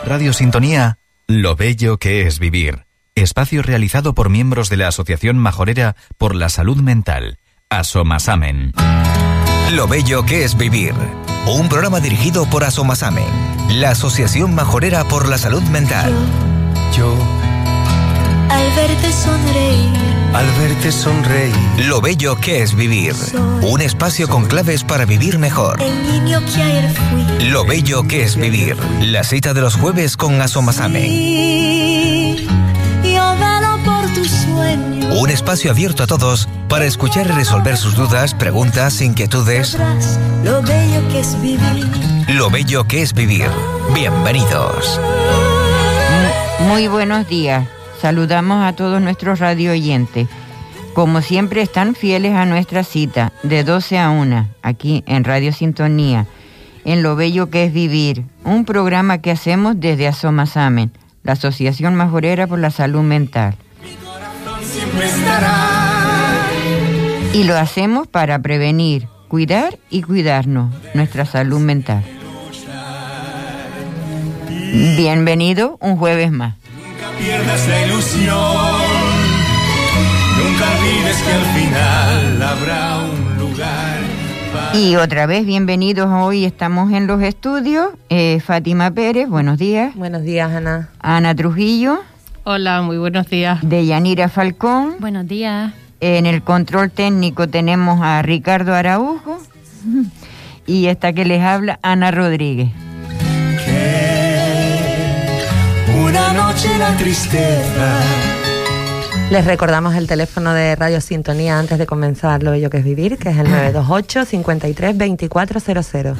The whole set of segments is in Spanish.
Radio Sintonía, lo bello que es vivir. Espacio realizado por miembros de la Asociación Majorera por la Salud Mental, Asomasamen. Lo bello que es vivir. Un programa dirigido por Asomasamen, la Asociación Majorera por la Salud Mental. Yo, al verte sonreír, Lo bello que es vivir. Un espacio con claves para vivir mejor. el niño que ayer fui. Lo bello que es vivir. La cita de los jueves con Asomasamen. Sí, yo velo por tus sueños. Un espacio abierto a todos para escuchar y resolver sus dudas, preguntas, inquietudes. Sabrás lo bello que es vivir. Lo bello que es vivir. Bienvenidos. Muy buenos días. Saludamos a todos nuestros radio oyentes. Como siempre están fieles a nuestra cita de 12 a 1, aquí en Radio Sintonía, en Lo bello que es vivir, un programa que hacemos desde Asomasamen, la Asociación Majorera por la Salud Mental. siempre estará. Y lo hacemos para prevenir, cuidar y cuidarnos nuestra salud mental. Bienvenido un jueves más. Nunca pierdas la ilusión. Nunca olvides que al final habrá un lugar para... Y otra vez, bienvenidos. Hoy estamos en los estudios. Fátima Pérez, buenos días. Buenos días, Ana. Ana Trujillo. Hola, muy buenos días. Deyanira Falcón. Buenos días. En el control técnico tenemos a Ricardo Araujo. Y esta que les habla, Ana Rodríguez. Una noche la tristeza. Les recordamos el teléfono de Radio Sintonía antes de comenzar Lo bello que es vivir, que es el 928 53 2400.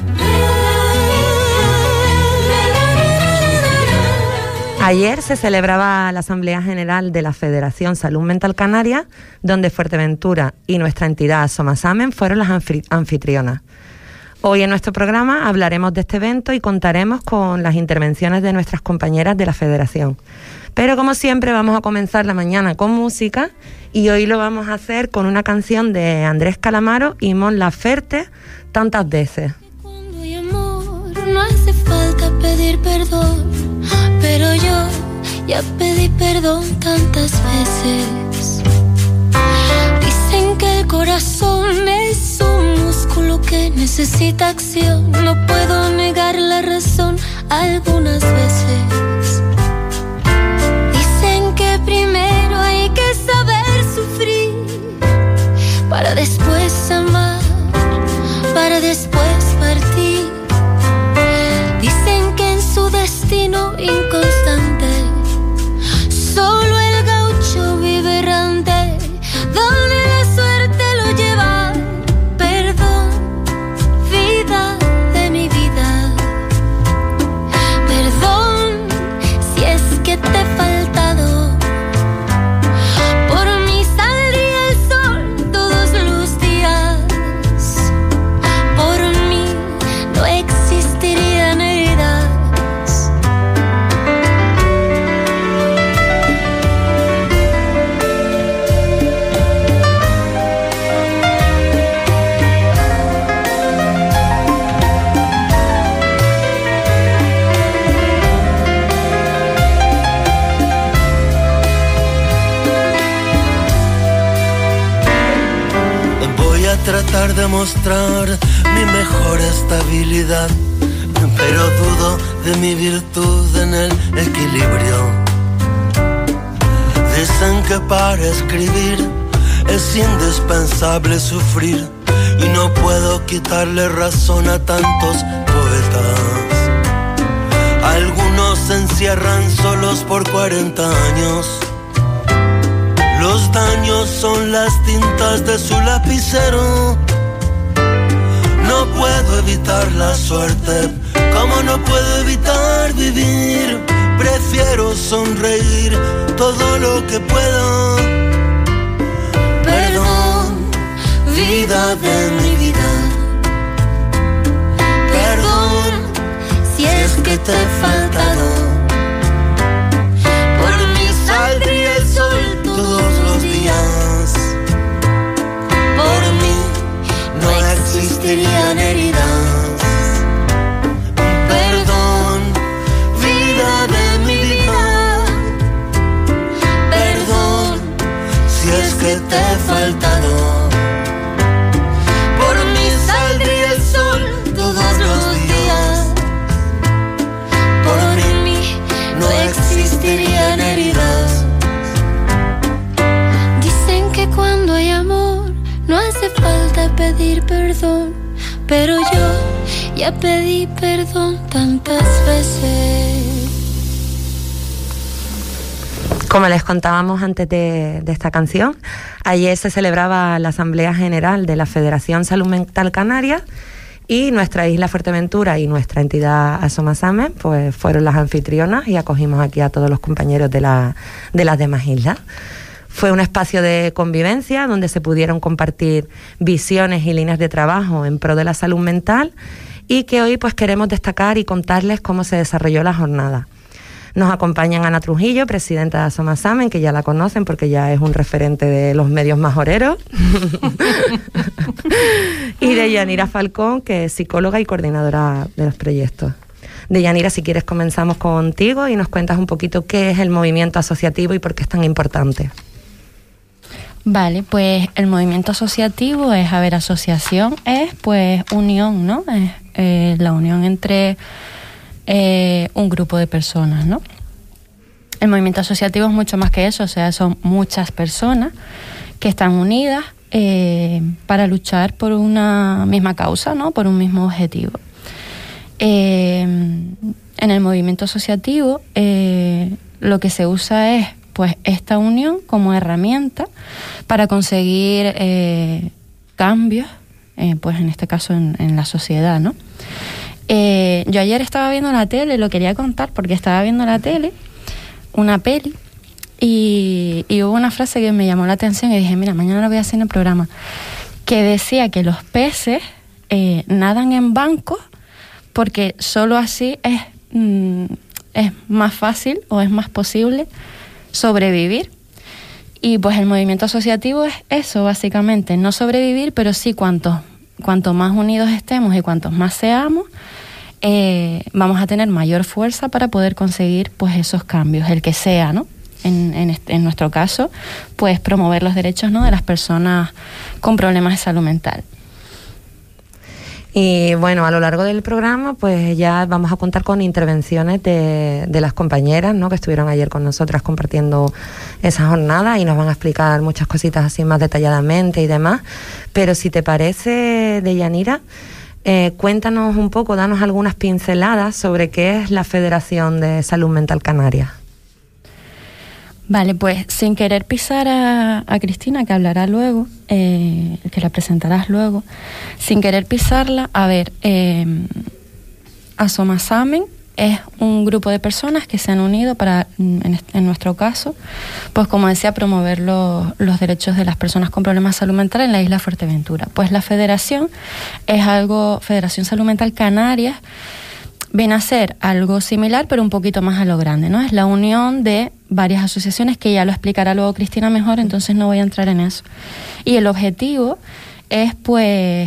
Ayer se celebraba la Asamblea General de la Federación Salud Mental Canaria, donde Fuerteventura y nuestra entidad Asomasamen fueron las anfitrionas. Hoy en nuestro programa hablaremos de este evento y contaremos con las intervenciones de nuestras compañeras de la Federación. Pero como siempre vamos a comenzar la mañana con música y hoy lo vamos a hacer con una canción de Andrés Calamaro y Mon Laferte, Tantas veces. Cuando hay amor, no hace falta pedir perdón, pero yo ya pedí perdón tantas veces. Dicen que el corazón es un músculo que necesita acción. No puedo negar la razón algunas veces. Dicen que primero hay que saber sufrir para después amar, para después partir. Dicen que en su destino inconstante solo el gaucho vive errante, donde la suerte lo lleva. Perdón, vida de mi vida. Perdón si es que te he faltado. Por mí saldría el sol todos los días. Por mí no existirían heridas. Voy a tratar de mostrar mi mejor estabilidad, pero dudo de mi virtud en el equilibrio. Dicen que para escribir es indispensable sufrir, y no puedo quitarle razón a tantos poetas. Algunos se encierran solos por 40 años. Los daños son las tintas de su lapicero. No puedo evitar la suerte, como no puedo evitar vivir. Prefiero sonreír todo lo que pueda. Perdón, vida de mi vida. Perdón si es que te he faltado. Por mí saldría el sol todos los días. Por mí no existirían heridas. Perdón, vida falta pedir perdón, pero yo ya pedí perdón tantas veces. Como les contábamos antes de esta canción, ayer se celebraba la Asamblea General de la Federación Salud Mental Canaria y nuestra isla Fuerteventura y nuestra entidad Asomasame pues fueron las anfitrionas y acogimos aquí a todos los compañeros de las demás islas. Fue un espacio de convivencia donde se pudieron compartir visiones y líneas de trabajo en pro de la salud mental y que hoy pues queremos destacar y contarles cómo se desarrolló la jornada. Nos acompañan Ana Trujillo, presidenta de Asomasamen, que ya la conocen porque ya es un referente de los medios majoreros, y Deyanira Falcón, que es psicóloga y coordinadora de los proyectos. Deyanira, si quieres comenzamos contigo y nos cuentas un poquito qué es el movimiento asociativo y por qué es tan importante. Vale, pues el movimiento asociativo asociación es pues unión, ¿no? Es la unión entre un grupo de personas, ¿no? El movimiento asociativo es mucho más que eso, o sea, son muchas personas que están unidas para luchar por una misma causa, ¿no? Por un mismo objetivo. En el movimiento asociativo lo que se usa es pues esta unión como herramienta para conseguir cambios, pues en este caso en la sociedad, ¿no? Yo ayer estaba viendo la tele, lo quería contar porque estaba viendo la tele, una peli, y hubo una frase que me llamó la atención y dije, mira, mañana lo voy a hacer en el programa, que decía que los peces nadan en bancos porque solo así es más fácil o es más posible sobrevivir. Y pues el movimiento asociativo es eso, básicamente, no sobrevivir, pero sí cuanto más unidos estemos y cuantos más seamos, vamos a tener mayor fuerza para poder conseguir pues esos cambios, el que sea, ¿no? En nuestro caso, pues promover los derechos, ¿no? de las personas con problemas de salud mental. Y bueno, a lo largo del programa pues ya vamos a contar con intervenciones de las compañeras, ¿no? que estuvieron ayer con nosotras compartiendo esa jornada y nos van a explicar muchas cositas así más detalladamente y demás. Pero si te parece, Deyanira, cuéntanos un poco, danos algunas pinceladas sobre qué es la Federación de Salud Mental Canaria. Vale, pues sin querer pisar a Cristina, que hablará luego, que la presentarás luego, sin querer pisarla, a ver, Asomasamen es un grupo de personas que se han unido para, en nuestro caso, pues como decía, promover los derechos de las personas con problemas de salud mental en la isla Fuerteventura. Pues la federación es Federación Salud Mental Canarias, viene a ser algo similar, pero un poquito más a lo grande, ¿no? Es la unión de varias asociaciones, que ya lo explicará luego Cristina mejor, entonces no voy a entrar en eso. Y el objetivo es, pues,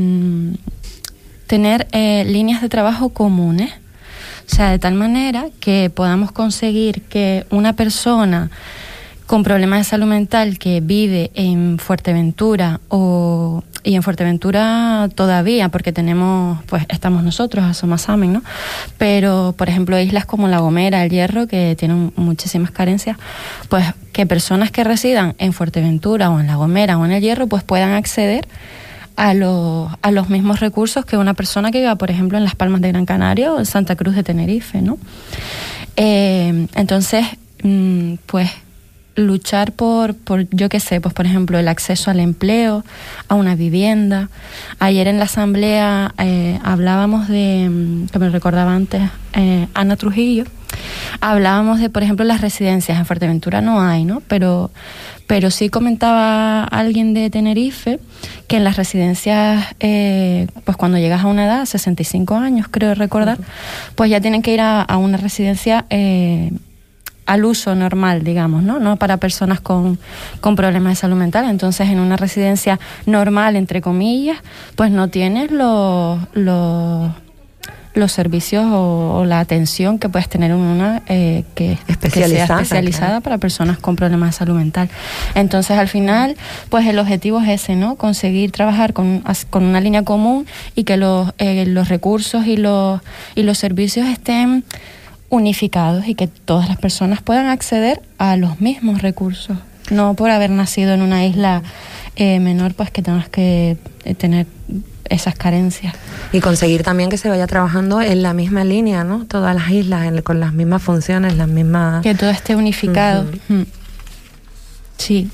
tener líneas de trabajo comunes, o sea, de tal manera que podamos conseguir que una persona con problemas de salud mental que vive en Fuerteventura y en Fuerteventura todavía, porque estamos nosotros, Asomasamen, ¿no? Pero, por ejemplo, islas como La Gomera, El Hierro, que tienen muchísimas carencias, pues que personas que residan en Fuerteventura o en La Gomera o en El Hierro, pues puedan acceder a los mismos recursos que una persona que viva, por ejemplo, en Las Palmas de Gran Canaria o en Santa Cruz de Tenerife, ¿no? Entonces, pues luchar por yo qué sé, pues por ejemplo el acceso al empleo, a una vivienda. Ayer en la asamblea hablábamos de, que me recordaba antes Ana Trujillo, hablábamos de, por ejemplo, las residencias. En Fuerteventura no hay, ¿no? Pero sí comentaba alguien de Tenerife que en las residencias, pues cuando llegas a una edad, 65 años creo recordar, pues ya tienen que ir a una residencia al uso normal, digamos, ¿no? No para personas con problemas de salud mental. Entonces, en una residencia normal, entre comillas, pues no tienes los servicios o la atención que puedes tener en una que sea especializada, claro, para personas con problemas de salud mental. Entonces, al final, pues el objetivo es ese, ¿no? Conseguir trabajar con una línea común y que los recursos y los servicios estén unificados y que todas las personas puedan acceder a los mismos recursos, no por haber nacido en una isla menor, pues que tengas que tener esas carencias. Y conseguir también que se vaya trabajando en la misma línea, ¿no? Todas las islas, con las mismas funciones, las mismas... Que todo esté unificado. Sí.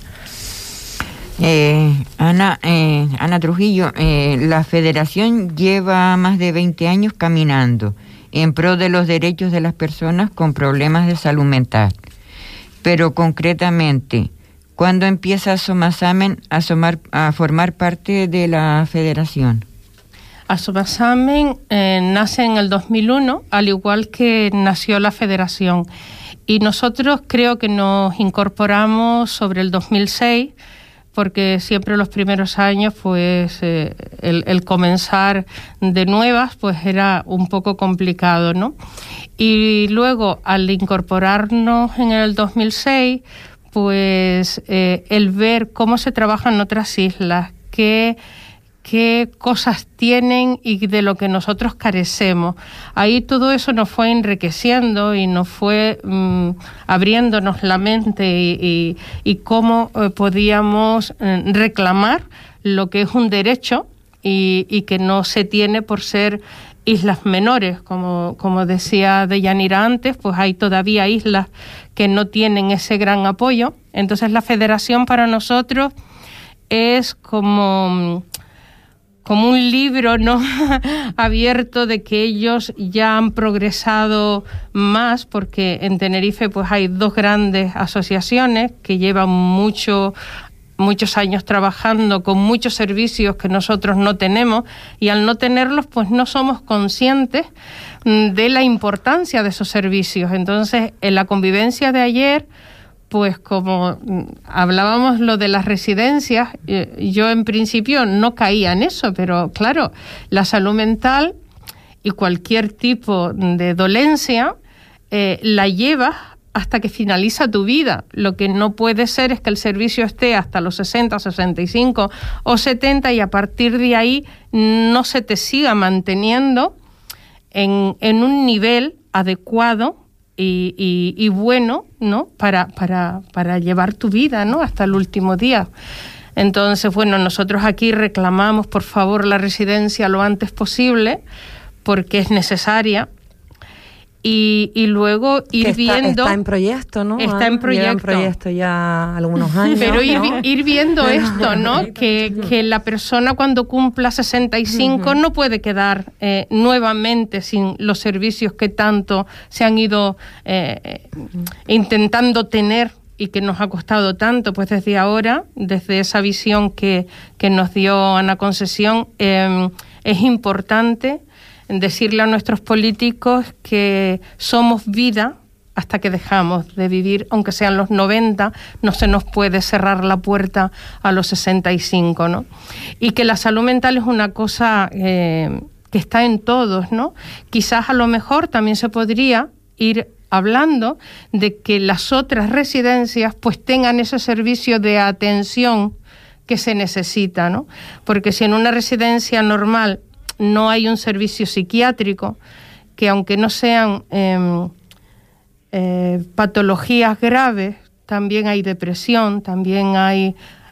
Ana Trujillo, la Federación lleva más de 20 años caminando en pro de los derechos de las personas con problemas de salud mental. Pero concretamente, ¿cuándo empieza Somasamen a formar parte de la Federación? Somasamen nace en el 2001, al igual que nació la Federación. Y nosotros creo que nos incorporamos sobre el 2006, porque siempre los primeros años, pues el comenzar de nuevas, pues era un poco complicado, ¿no? Y luego, al incorporarnos en el 2006, pues el ver cómo se trabaja en otras islas, qué cosas tienen y de lo que nosotros carecemos. Ahí todo eso nos fue enriqueciendo y nos fue abriéndonos la mente y cómo podíamos reclamar lo que es un derecho y que no se tiene por ser islas menores. Como decía Deyanira antes, pues hay todavía islas que no tienen ese gran apoyo. Entonces la Federación para nosotros es como un libro, ¿no? abierto, de que ellos ya han progresado más, porque en Tenerife pues hay 2 grandes asociaciones que llevan muchos años trabajando con muchos servicios que nosotros no tenemos, y al no tenerlos pues no somos conscientes de la importancia de esos servicios. Entonces, en la convivencia de ayer, pues como hablábamos lo de las residencias, yo en principio no caía en eso, pero claro, la salud mental y cualquier tipo de dolencia la llevas hasta que finaliza tu vida. Lo que no puede ser es que el servicio esté hasta los 60, 65 o 70 y a partir de ahí no se te siga manteniendo en un nivel adecuado y bueno, ¿no? Para llevar tu vida, ¿no? Hasta el último día. Entonces, bueno, nosotros aquí reclamamos, por favor, la residencia lo antes posible, porque es necesaria. Y luego ir viendo... Está en proyecto, ¿no? Está en proyecto. Lleva en proyecto ya algunos años. Pero ir viendo esto, ¿no? Que la persona cuando cumpla 65 no puede quedar nuevamente sin los servicios que tanto se han ido intentando tener y que nos ha costado tanto. Pues desde ahora, desde esa visión que nos dio Ana Concesión, es importante decirle a nuestros políticos que somos vida hasta que dejamos de vivir, aunque sean los 90, no se nos puede cerrar la puerta a los 65, ¿no? Y que la salud mental es una cosa que está en todos, ¿no? Quizás a lo mejor también se podría ir hablando de que las otras residencias pues tengan ese servicio de atención que se necesita, ¿no? Porque si en una residencia normal no hay un servicio psiquiátrico, que aunque no sean patologías graves, también hay depresión, también hay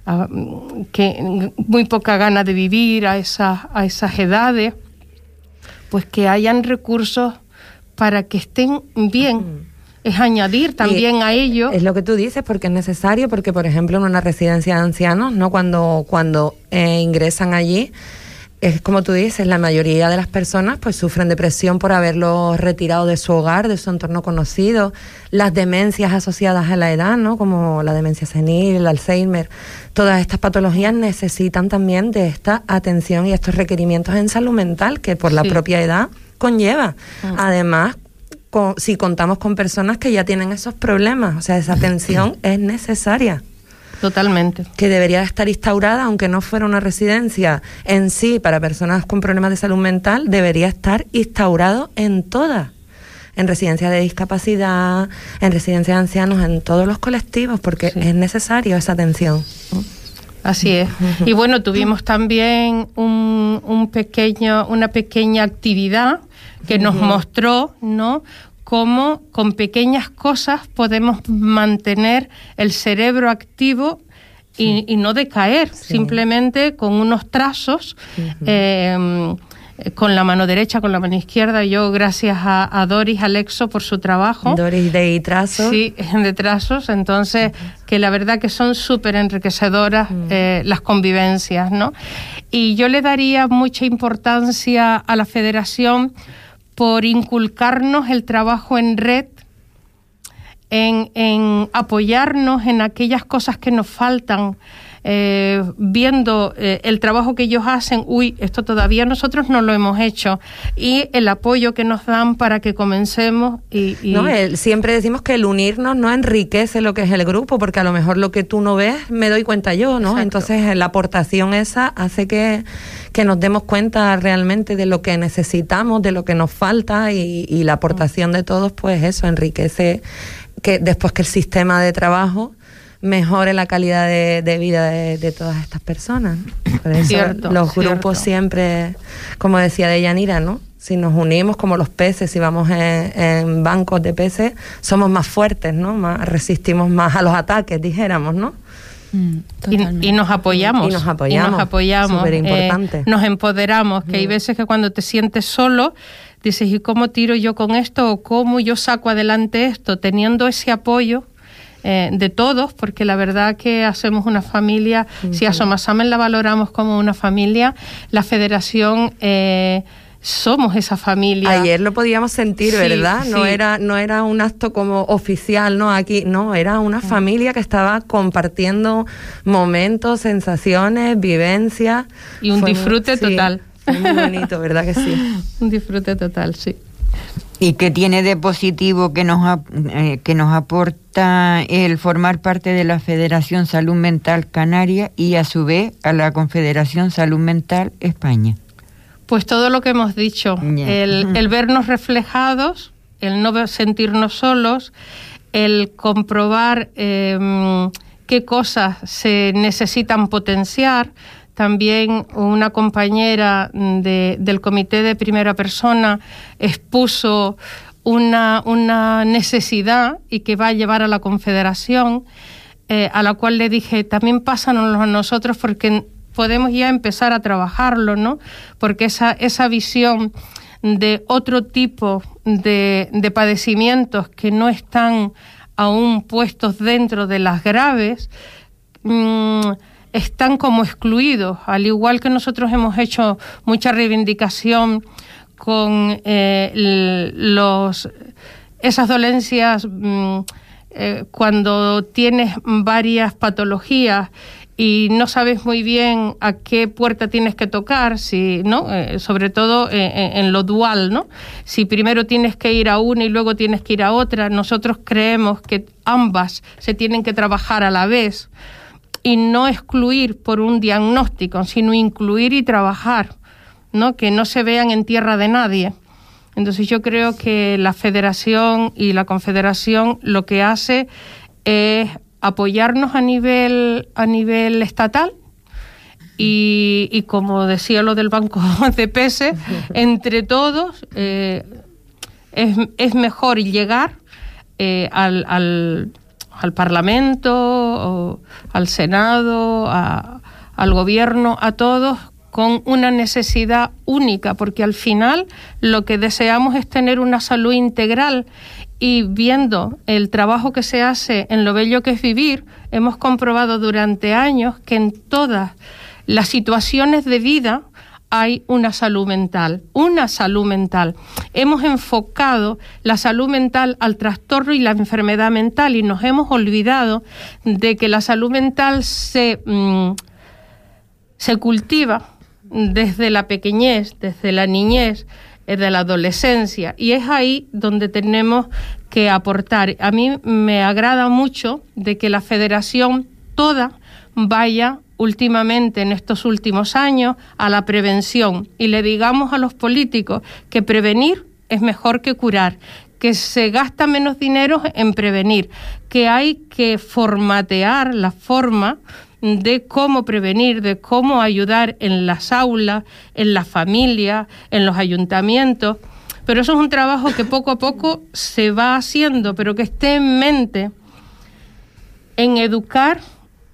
muy poca gana de vivir a esas edades, pues que hayan recursos para que estén bien. Es añadir también a ello. Es lo que tú dices, porque es necesario, porque por ejemplo en una residencia de ancianos, ¿no? Cuando ingresan allí, es como tú dices, la mayoría de las personas pues sufren depresión por haberlos retirado de su hogar, de su entorno conocido, las demencias asociadas a la edad, ¿no? Como la demencia senil, el Alzheimer, todas estas patologías necesitan también de esta atención y estos requerimientos en salud mental que por la propia edad conlleva. Además, si contamos con personas que ya tienen esos problemas, o sea, esa atención es necesaria. Totalmente. Que debería estar instaurada, aunque no fuera una residencia en sí para personas con problemas de salud mental, debería estar instaurado en todas, en residencias de discapacidad, en residencias de ancianos, en todos los colectivos, porque es necesario esa atención. Así es. Y bueno, tuvimos también una pequeña actividad que nos mostró, ¿no?, cómo con pequeñas cosas podemos mantener el cerebro activo y no decaer, simplemente con unos trazos, con la mano derecha, con la mano izquierda. Yo, gracias a Doris Alexo por su trabajo. Doris de Trazos. Sí, de trazos. Entonces, que la verdad que son súper enriquecedoras las convivencias, ¿no? Y yo le daría mucha importancia a la federación por inculcarnos el trabajo en red, en apoyarnos en aquellas cosas que nos faltan, viendo el trabajo que ellos hacen, esto todavía nosotros no lo hemos hecho, y el apoyo que nos dan para que comencemos. No, siempre decimos que el unirnos no enriquece lo que es el grupo, porque a lo mejor lo que tú no ves me doy cuenta yo, ¿no? Exacto. Entonces la aportación esa hace que nos demos cuenta realmente de lo que necesitamos, de lo que nos falta, y la aportación de todos, pues eso enriquece, que después que el sistema de trabajo mejore la calidad de vida de todas estas personas. Por eso los grupos siempre, como decía Deyanira, ¿no? Si nos unimos como los peces, si vamos en bancos de peces, somos más fuertes, ¿no? Resistimos más a los ataques, dijéramos, ¿no? Y nos apoyamos. Y nos apoyamos. Súper importante. Nos empoderamos, que hay veces que cuando te sientes solo, dices, ¿y cómo tiro yo con esto? ¿O cómo yo saco adelante esto? Teniendo ese apoyo de todos, porque la verdad que hacemos una familia, si a Somasamen la valoramos como una familia, la federación somos esa familia. Ayer lo podíamos sentir, ¿verdad? No era un acto como oficial, ¿no? Aquí, no, era una familia que estaba compartiendo momentos, sensaciones, vivencias. Y un disfrute total. Fue muy bonito, ¿verdad que sí? Un disfrute total, sí. ¿Y qué tiene de positivo que nos aporta el formar parte de la Federación Salud Mental Canaria y a su vez a la Confederación Salud Mental España? Pues todo lo que hemos dicho, el vernos reflejados, el no sentirnos solos, el comprobar qué cosas se necesitan potenciar. También una compañera del comité de primera persona expuso una necesidad y que va a llevar a la Confederación, a la cual le dije, también pásanos a nosotros porque podemos ya empezar a trabajarlo, ¿no? Porque esa visión de otro tipo de padecimientos que no están aún puestos dentro de las graves, están como excluidos, al igual que nosotros hemos hecho mucha reivindicación con esas dolencias cuando tienes varias patologías y no sabes muy bien a qué puerta tienes que tocar, si, ¿no? Sobre todo en lo dual, ¿no? Si primero tienes que ir a una y luego tienes que ir a otra, nosotros creemos que ambas se tienen que trabajar a la vez, y no excluir por un diagnóstico, sino incluir y trabajar, ¿no? Que no se vean en tierra de nadie. Entonces yo creo que la Federación y la Confederación lo que hace es apoyarnos a nivel estatal y como decía lo del banco de peces, entre todos es mejor llegar al Parlamento, o al Senado, al Gobierno, a todos con una necesidad única, porque al final lo que deseamos es tener una salud integral, y viendo el trabajo que se hace en Lo Bello que es Vivir, hemos comprobado durante años que en todas las situaciones de vida hay una salud mental. Hemos enfocado la salud mental al trastorno y la enfermedad mental y nos hemos olvidado de que la salud mental se cultiva desde la pequeñez, desde la niñez, de la adolescencia, y es ahí donde tenemos que aportar. A mí me agrada mucho de que la Federación toda vaya últimamente, en estos últimos años, a la prevención, y le digamos a los políticos que prevenir es mejor que curar, que se gasta menos dinero en prevenir, que hay que formatear la forma de cómo prevenir, de cómo ayudar en las aulas, en las familias, en los ayuntamientos. Pero eso es un trabajo que poco a poco se va haciendo, pero que esté en mente en educar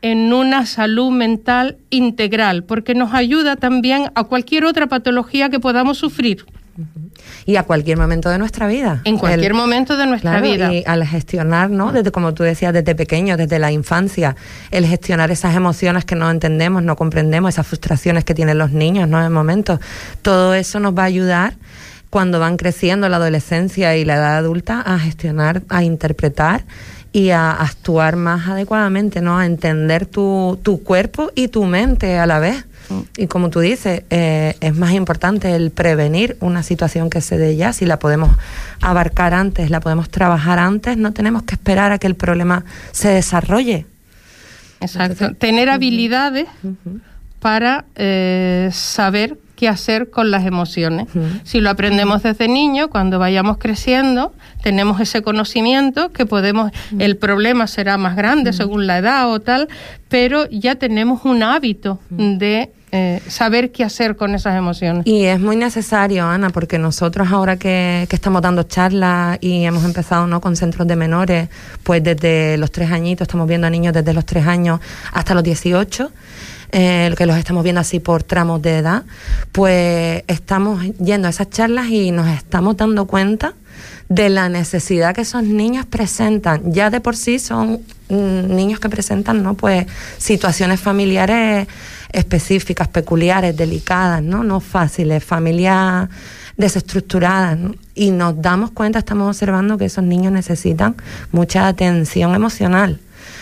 en una salud mental integral, porque nos ayuda también a cualquier otra patología que podamos sufrir. Y a cualquier momento de nuestra vida. En cualquier momento de nuestra vida. Y al gestionar, ¿no? Desde, como tú decías, desde pequeño, desde la infancia, el gestionar esas emociones que no entendemos, no comprendemos, esas frustraciones que tienen los niños, ¿no? En momentos. Todo eso nos va a ayudar cuando van creciendo la adolescencia y la edad adulta a gestionar, a interpretar y a actuar más adecuadamente, ¿no? A entender tu cuerpo y tu mente a la vez. Y como tú dices, es más importante el prevenir una situación que se dé ya. Si la podemos abarcar antes, la podemos trabajar antes, no tenemos que esperar a que el problema se desarrolle. Exacto. Entonces, tener habilidades para saber qué hacer con las emociones. Si lo aprendemos desde niño, cuando vayamos creciendo, tenemos ese conocimiento que podemos, el problema será más grande según la edad o tal, pero ya tenemos un hábito de saber qué hacer con esas emociones. Y es muy necesario, Ana, porque nosotros ahora que estamos dando charlas y hemos empezado, ¿no?, con centros de menores, pues desde los 3 añitos, estamos viendo a niños desde los 3 años hasta los 18, que los estamos viendo así por tramos de edad, pues estamos yendo a esas charlas y nos estamos dando cuenta de la necesidad que esos niños presentan. Ya de por sí son niños que presentan, ¿no?, pues situaciones familiares específicas, peculiares, delicadas, no fáciles, familias desestructuradas, ¿no? Y nos damos cuenta, estamos observando que esos niños necesitan mucha atención emocional,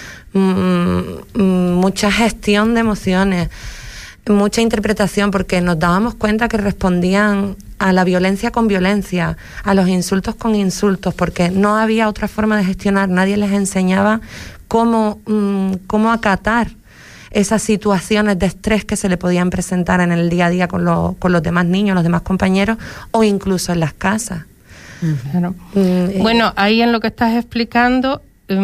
mucha gestión de emociones, mucha interpretación, porque nos dábamos cuenta que respondían a la violencia con violencia, a los insultos con insultos, porque no había otra forma de gestionar, nadie les enseñaba cómo acatar esas situaciones de estrés que se le podían presentar en el día a día con los demás niños, los demás compañeros, o incluso en las casas. Claro. Bueno, ahí en lo que estás explicando,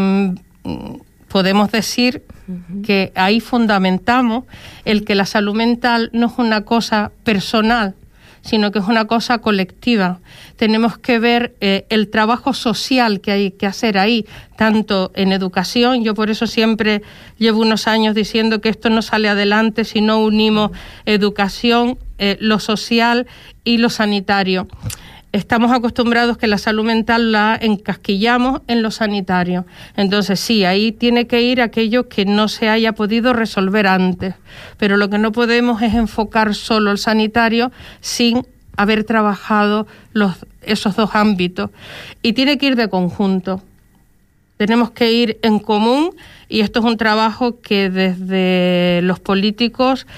podemos decir que ahí fundamentamos el que la salud mental no es una cosa personal, sino que es una cosa colectiva. Tenemos que ver el trabajo social que hay que hacer ahí, tanto en educación. Yo por eso siempre llevo unos años diciendo que esto no sale adelante si no unimos educación, lo social y lo sanitario. Estamos acostumbrados que la salud mental la encasquillamos en lo sanitario. Entonces sí, ahí tiene que ir aquello que no se haya podido resolver antes. Pero lo que no podemos es enfocar solo el sanitario sin haber trabajado esos dos ámbitos. Y tiene que ir de conjunto. Tenemos que ir en común, y esto es un trabajo que desde los políticos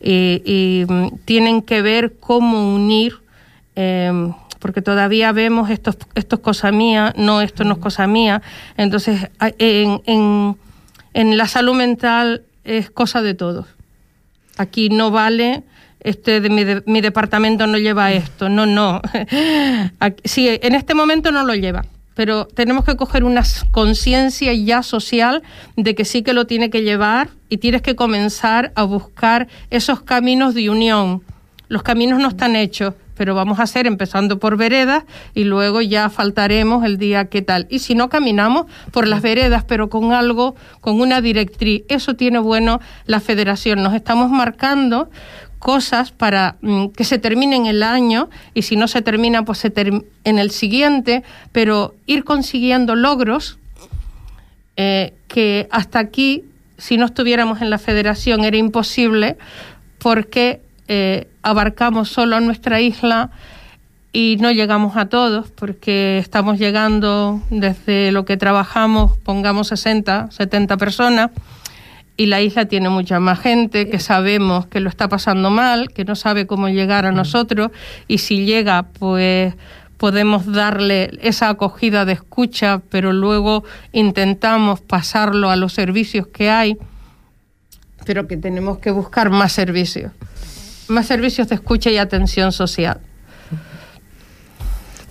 tienen que ver cómo unir, porque todavía vemos esto es cosa mía, esto no es cosa mía. Entonces, en la salud mental es cosa de todos. Aquí no vale, mi departamento no lleva esto, no. Sí, en este momento no lo lleva, pero tenemos que coger una conciencia ya social de que sí que lo tiene que llevar, y tienes que comenzar a buscar esos caminos de unión. Los caminos no están hechos, pero vamos a hacer empezando por veredas y luego ya faltaremos el día que tal. Y si no, caminamos por las veredas, pero con algo, con una directriz. Eso tiene bueno la federación. Nos estamos marcando cosas para que se termine en el año, y si no se termina, pues en el siguiente, pero ir consiguiendo logros que hasta aquí, si no estuviéramos en la federación, era imposible, porque abarcamos solo nuestra isla y no llegamos a todos, porque estamos llegando desde lo que trabajamos, pongamos 60, 70 personas, y la isla tiene mucha más gente que sabemos que lo está pasando mal, que no sabe cómo llegar a nosotros, y si llega, pues podemos darle esa acogida de escucha, pero luego intentamos pasarlo a los servicios que hay, pero que tenemos que buscar más servicios de escucha y atención social.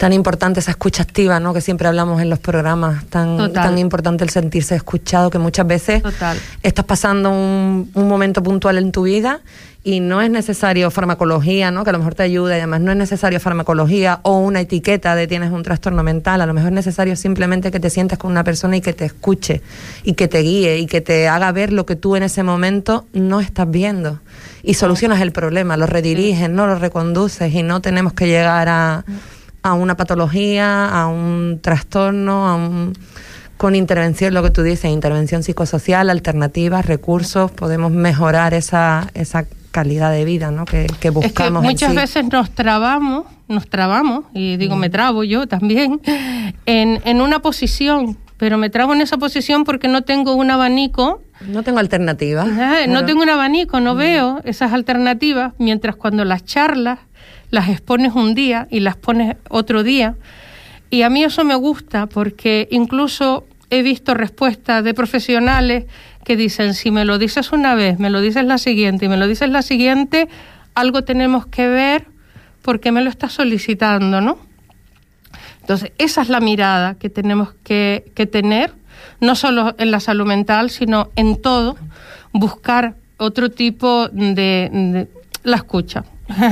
tan importante esa escucha activa, ¿no? Que siempre hablamos en los programas, tan importante el sentirse escuchado, que muchas veces estás pasando un momento puntual en tu vida y no es necesario farmacología, ¿no? Que a lo mejor te ayuda, y además no es necesario farmacología o una etiqueta de tienes un trastorno mental. A lo mejor es necesario simplemente que te sientes con una persona y que te escuche y que te guíe y que te haga ver lo que tú en ese momento no estás viendo, y solucionas el problema, lo rediriges, no lo reconduces, y no tenemos que llegar a una patología, a un trastorno, con intervención, lo que tú dices, intervención psicosocial, alternativas, recursos, podemos mejorar esa calidad de vida, ¿no? que buscamos. Es que muchas veces nos trabamos, y digo, me trabo yo también, en una posición, pero me trabo en esa posición porque no tengo un abanico. No tengo alternativas. No tengo un abanico, no veo esas alternativas, mientras cuando las charlas las expones un día y las pones otro día. Y a mí eso me gusta porque incluso he visto respuestas de profesionales que dicen, si me lo dices una vez, me lo dices la siguiente y me lo dices la siguiente, algo tenemos que ver porque me lo estás solicitando, ¿no? Entonces, esa es la mirada que tenemos que tener, no solo en la salud mental, sino en todo, buscar otro tipo de la escucha.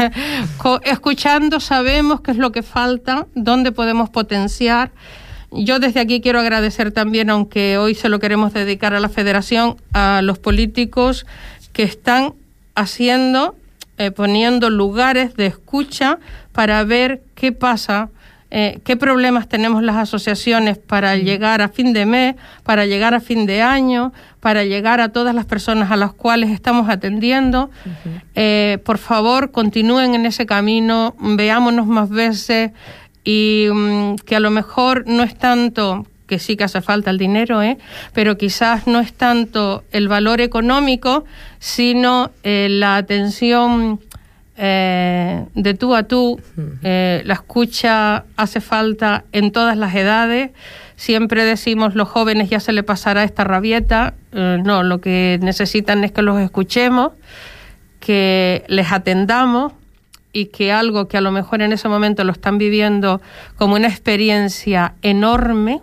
Escuchando sabemos qué es lo que falta, dónde podemos potenciar. Yo desde aquí quiero agradecer también, aunque hoy se lo queremos dedicar a la Federación, a los políticos que están poniendo lugares de escucha para ver qué pasa, qué problemas tenemos las asociaciones para llegar a fin de mes, para llegar a fin de año, para llegar a todas las personas a las cuales estamos atendiendo. Por favor, continúen en ese camino, veámonos más veces, y que a lo mejor no es tanto, que sí que hace falta el dinero, pero quizás no es tanto el valor económico, sino la atención de tú a tú. La escucha hace falta en todas las edades. Siempre decimos, los jóvenes ya se le pasará esta rabieta. No, lo que necesitan es que los escuchemos, que les atendamos, y que algo que a lo mejor en ese momento lo están viviendo como una experiencia enorme,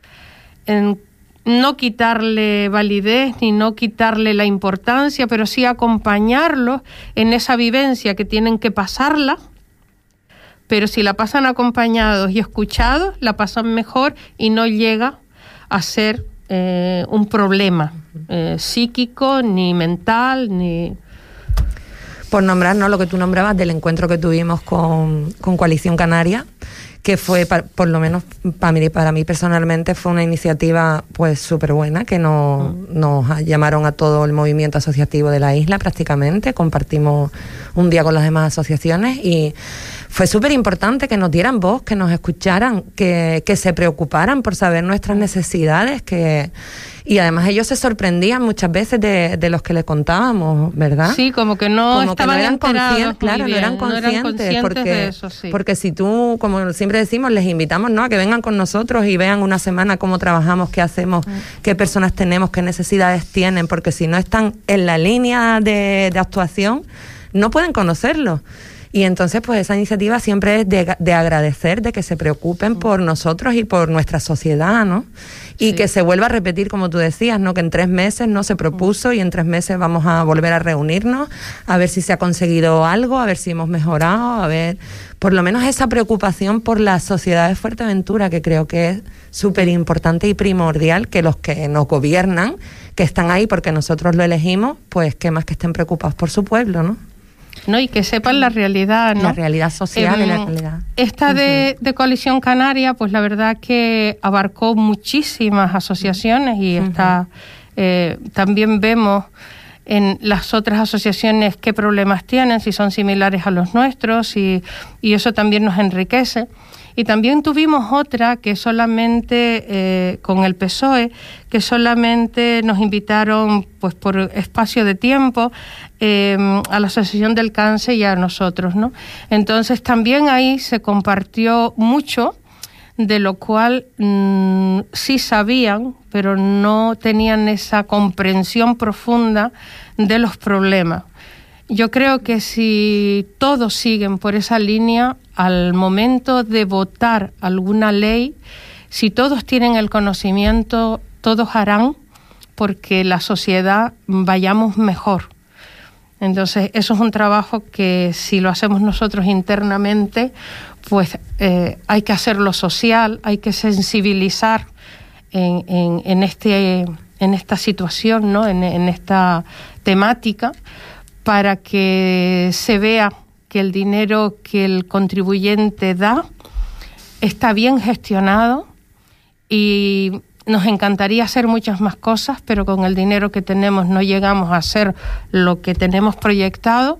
en no quitarle validez ni no quitarle la importancia, pero sí acompañarlos en esa vivencia que tienen que pasarla, pero si la pasan acompañados y escuchados, la pasan mejor y no llega a ser un problema psíquico, ni mental, ni... Por nombrar, ¿no?, lo que tú nombrabas del encuentro que tuvimos con Coalición Canaria, que fue, por lo menos para mí personalmente, fue una iniciativa pues súper buena, que nos llamaron a todo el movimiento asociativo de la isla prácticamente, compartimos un día con las demás asociaciones y fue súper importante que nos dieran voz, que nos escucharan, que se preocuparan por saber nuestras necesidades, y además ellos se sorprendían muchas veces de los que les contábamos, ¿verdad? Sí, como que no eran conscientes, claro, no eran conscientes de eso, sí. Porque si tú, como siempre decimos, les invitamos, ¿no?, a que vengan con nosotros y vean una semana cómo trabajamos, qué hacemos, qué personas tenemos, qué necesidades tienen, porque si no están en la línea de actuación, no pueden conocerlo. Y entonces, pues esa iniciativa siempre es de agradecer, de que se preocupen por nosotros y por nuestra sociedad, ¿no? Y que se vuelva a repetir, como tú decías, ¿no?, que en 3 meses no se propuso y en 3 meses vamos a volver a reunirnos, a ver si se ha conseguido algo, a ver si hemos mejorado, a ver, por lo menos esa preocupación por la sociedad de Fuerteventura, que creo que es súper importante y primordial, que los que nos gobiernan, que están ahí porque nosotros lo elegimos, pues qué más que estén preocupados por su pueblo, ¿no? No, y que sepan la realidad, ¿no? La realidad social y la realidad. Esta de Coalición Canaria, pues la verdad que abarcó muchísimas asociaciones y también vemos en las otras asociaciones qué problemas tienen, si son similares a los nuestros, y eso también nos enriquece. Y también tuvimos otra que solamente, con el PSOE, que solamente nos invitaron pues por espacio de tiempo a la Asociación del Cáncer y a nosotros, ¿no? Entonces también ahí se compartió mucho, de lo cual sí sabían, pero no tenían esa comprensión profunda de los problemas. Yo creo que si todos siguen por esa línea, al momento de votar alguna ley, si todos tienen el conocimiento, todos harán porque la sociedad vayamos mejor. Entonces, eso es un trabajo que si lo hacemos nosotros internamente, pues hay que hacerlo social, hay que sensibilizar en esta situación, ¿no? en esta temática, para que se vea que el dinero que el contribuyente da está bien gestionado, y nos encantaría hacer muchas más cosas, pero con el dinero que tenemos no llegamos a hacer lo que tenemos proyectado.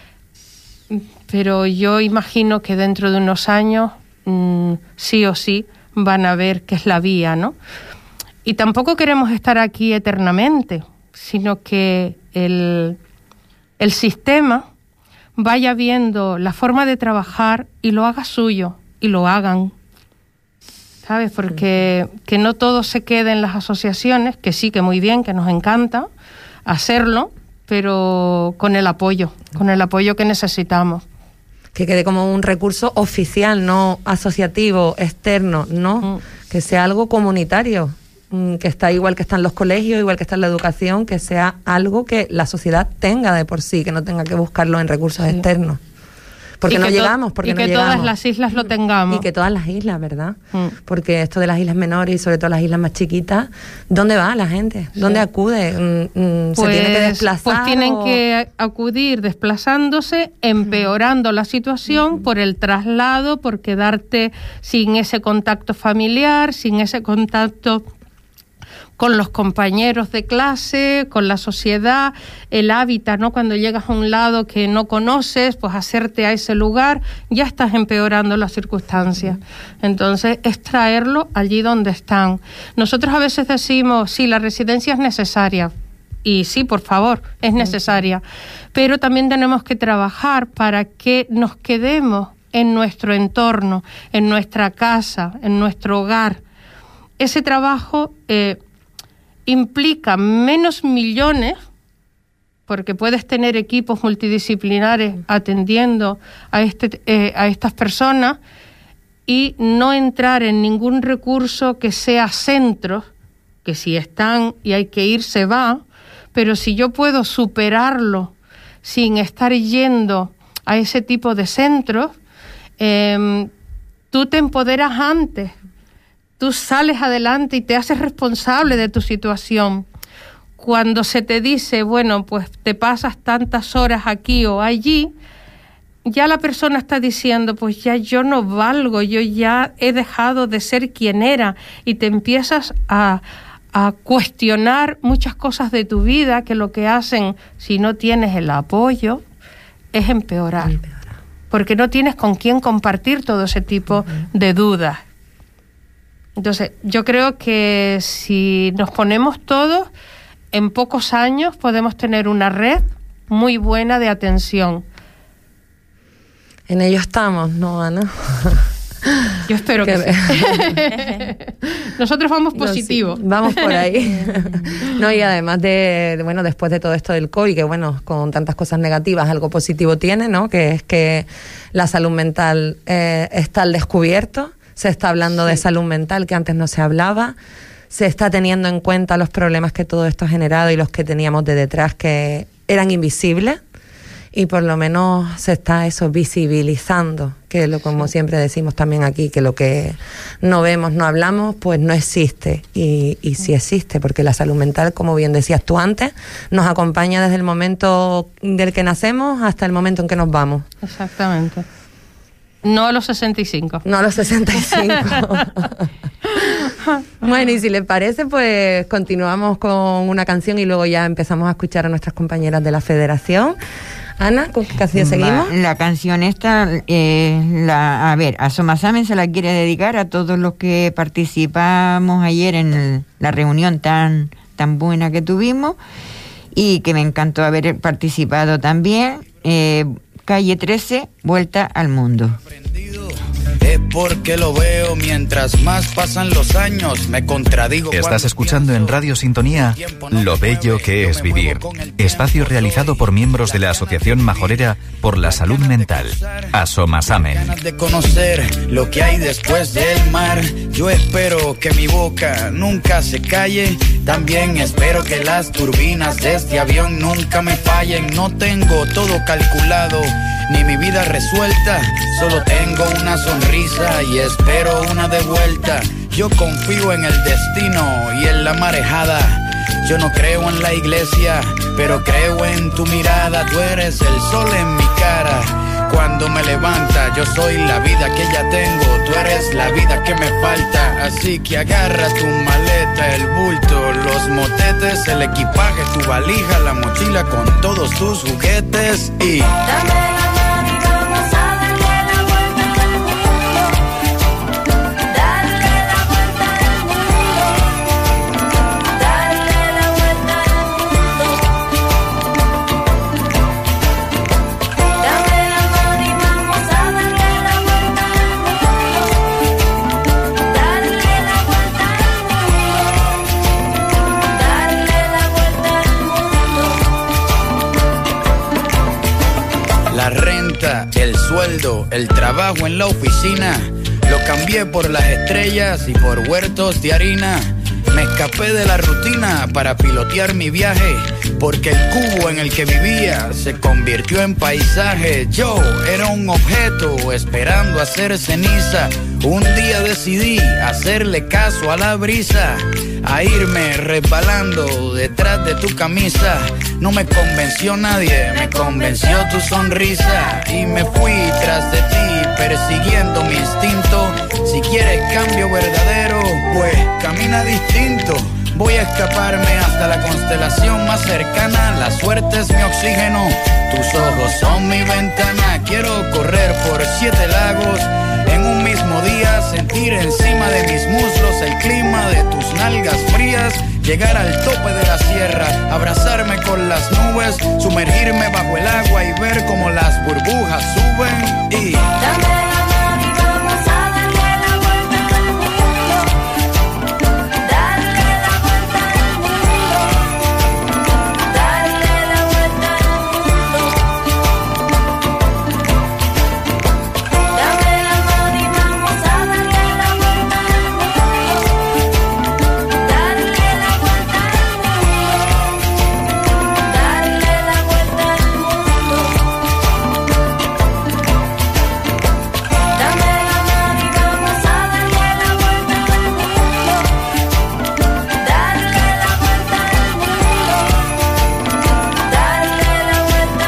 Pero yo imagino que dentro de unos años sí o sí van a ver qué es la vía, ¿no? Y tampoco queremos estar aquí eternamente, sino que el sistema vaya viendo la forma de trabajar y lo haga suyo, y lo hagan, ¿sabes? Porque que no todo se quede en las asociaciones, que sí, que muy bien, que nos encanta hacerlo, pero con el apoyo que necesitamos. Que quede como un recurso oficial, no asociativo, externo, no, que sea algo comunitario, que está igual que están los colegios, igual que está en la educación, que sea algo que la sociedad tenga de por sí, que no tenga que buscarlo en recursos externos. Porque no llegamos, porque no llegamos. Y que todas las islas lo tengamos. Y que todas las islas, ¿verdad? Porque esto de las islas menores y sobre todo las islas más chiquitas, ¿dónde va la gente? ¿Dónde acude? ¿Se tiene que desplazar? Pues tienen que acudir desplazándose, empeorando la situación por el traslado, por quedarte sin ese contacto familiar, sin ese contacto con los compañeros de clase, con la sociedad, el hábitat, ¿no? Cuando llegas a un lado que no conoces, pues hacerte a ese lugar, ya estás empeorando las circunstancias. Entonces, es traerlo allí donde están. Nosotros a veces decimos, sí, la residencia es necesaria. Y sí, por favor, es necesaria. Pero también tenemos que trabajar para que nos quedemos en nuestro entorno, en nuestra casa, en nuestro hogar. Ese trabajo implica menos millones, porque puedes tener equipos multidisciplinares atendiendo a estas personas y no entrar en ningún recurso que sea centros, que si están y hay que ir, se va, pero si yo puedo superarlo sin estar yendo a ese tipo de centros, tú te empoderas antes. Tú sales adelante y te haces responsable de tu situación. Cuando se te dice, bueno, pues te pasas tantas horas aquí o allí, ya la persona está diciendo, pues ya yo no valgo, yo ya he dejado de ser quien era, y te empiezas a cuestionar muchas cosas de tu vida que lo que hacen, si no tienes el apoyo, es empeorar. Porque no tienes con quién compartir todo ese tipo de dudas. Entonces, yo creo que si nos ponemos todos, en pocos años podemos tener una red muy buena de atención. En ello estamos, ¿no, Ana? Yo espero que sí. Nosotros vamos positivos. No, sí, vamos por ahí. No, y además bueno, después de todo esto del COVID, que bueno, con tantas cosas negativas, algo positivo tiene, ¿no? Que es que la salud mental está al descubierto. Se está hablando de salud mental, que antes no se hablaba. Se está teniendo en cuenta los problemas que todo esto ha generado y los que teníamos de detrás, que eran invisibles. Y por lo menos se está visibilizando, que como siempre decimos también aquí, que lo que no vemos, no hablamos, pues no existe. Y sí existe, porque la salud mental, como bien decías tú antes, nos acompaña desde el momento del que nacemos hasta el momento en que nos vamos. Exactamente. No a los 65. No a los 65. Bueno, y si les parece, pues continuamos con una canción y luego ya empezamos a escuchar a nuestras compañeras de la Federación. Ana, ¿con qué canción seguimos? La canción esta, a Somasamen se la quiere dedicar a todos los que participamos ayer en la reunión tan buena que tuvimos, y que me encantó haber participado también. Calle 13, Vuelta al Mundo. es porque lo veo. Mientras más pasan los años, me contradigo. Estás escuchando en Radio Sintonía Lo Bello que es Vivir, espacio realizado por miembros de la Asociación Majorera por la Salud Mental, Asomasamen. Ganas de conocer lo que hay después del mar. Yo espero que mi boca nunca se calle. También espero que las turbinas de este avión nunca me fallen. No tengo todo calculado, ni mi vida resuelta. Solo tengo una sonrisa y espero una de vuelta. Yo confío en el destino y en la marejada. Yo no creo en la iglesia, pero creo en tu mirada. Tú eres el sol en mi cara. Cuando me levanta, yo soy la vida que ya tengo. Tú eres la vida que me falta. Así que agarra tu maleta, el bulto, los motetes, el equipaje, tu valija, la mochila con todos tus juguetes y... dame la mano y vamos a darle la vuelta al mundo. Darle la vuelta al mundo. Darle la vuelta al mundo. Dame la mano y vamos a darle la vuelta al mundo. Darle la vuelta al mundo. Darle la vuelta al mundo. La renta, el sueldo, el trabajo en la oficina, lo cambié por las estrellas y por huertos de harina. Me escapé de la rutina para pilotear mi viaje, porque el cubo en el que vivía se convirtió en paisaje. Yo era un objeto esperando a ser ceniza. Un día decidí hacerle caso a la brisa, a irme resbalando detrás de tu camisa. No me convenció nadie, me convenció tu sonrisa. Y me fui tras de ti, persiguiendo mi instinto. Si quieres cambio verdadero, pues camina distinto. Voy a escaparme hasta la constelación más cercana. La suerte es mi oxígeno, tus ojos son mi ventana. Quiero correr por 7 lagos en un mismo día, sentir encima de mis muslos el clima de tus nalgas frías, llegar al tope de la sierra, abrazarme con las nubes, sumergirme bajo el agua y ver cómo las burbujas suben y... dame la mano y vamos a darle la vuelta al mundo. Darle la vuelta al mundo. Darle la vuelta al mundo. Dame la mano y vamos a darle la vuelta al mundo. Darle la vuelta al mundo. Darle la vuelta al mundo. Dame la mano y vamos a darle la vuelta al mundo. Darle la vuelta al mundo. Darle la vuelta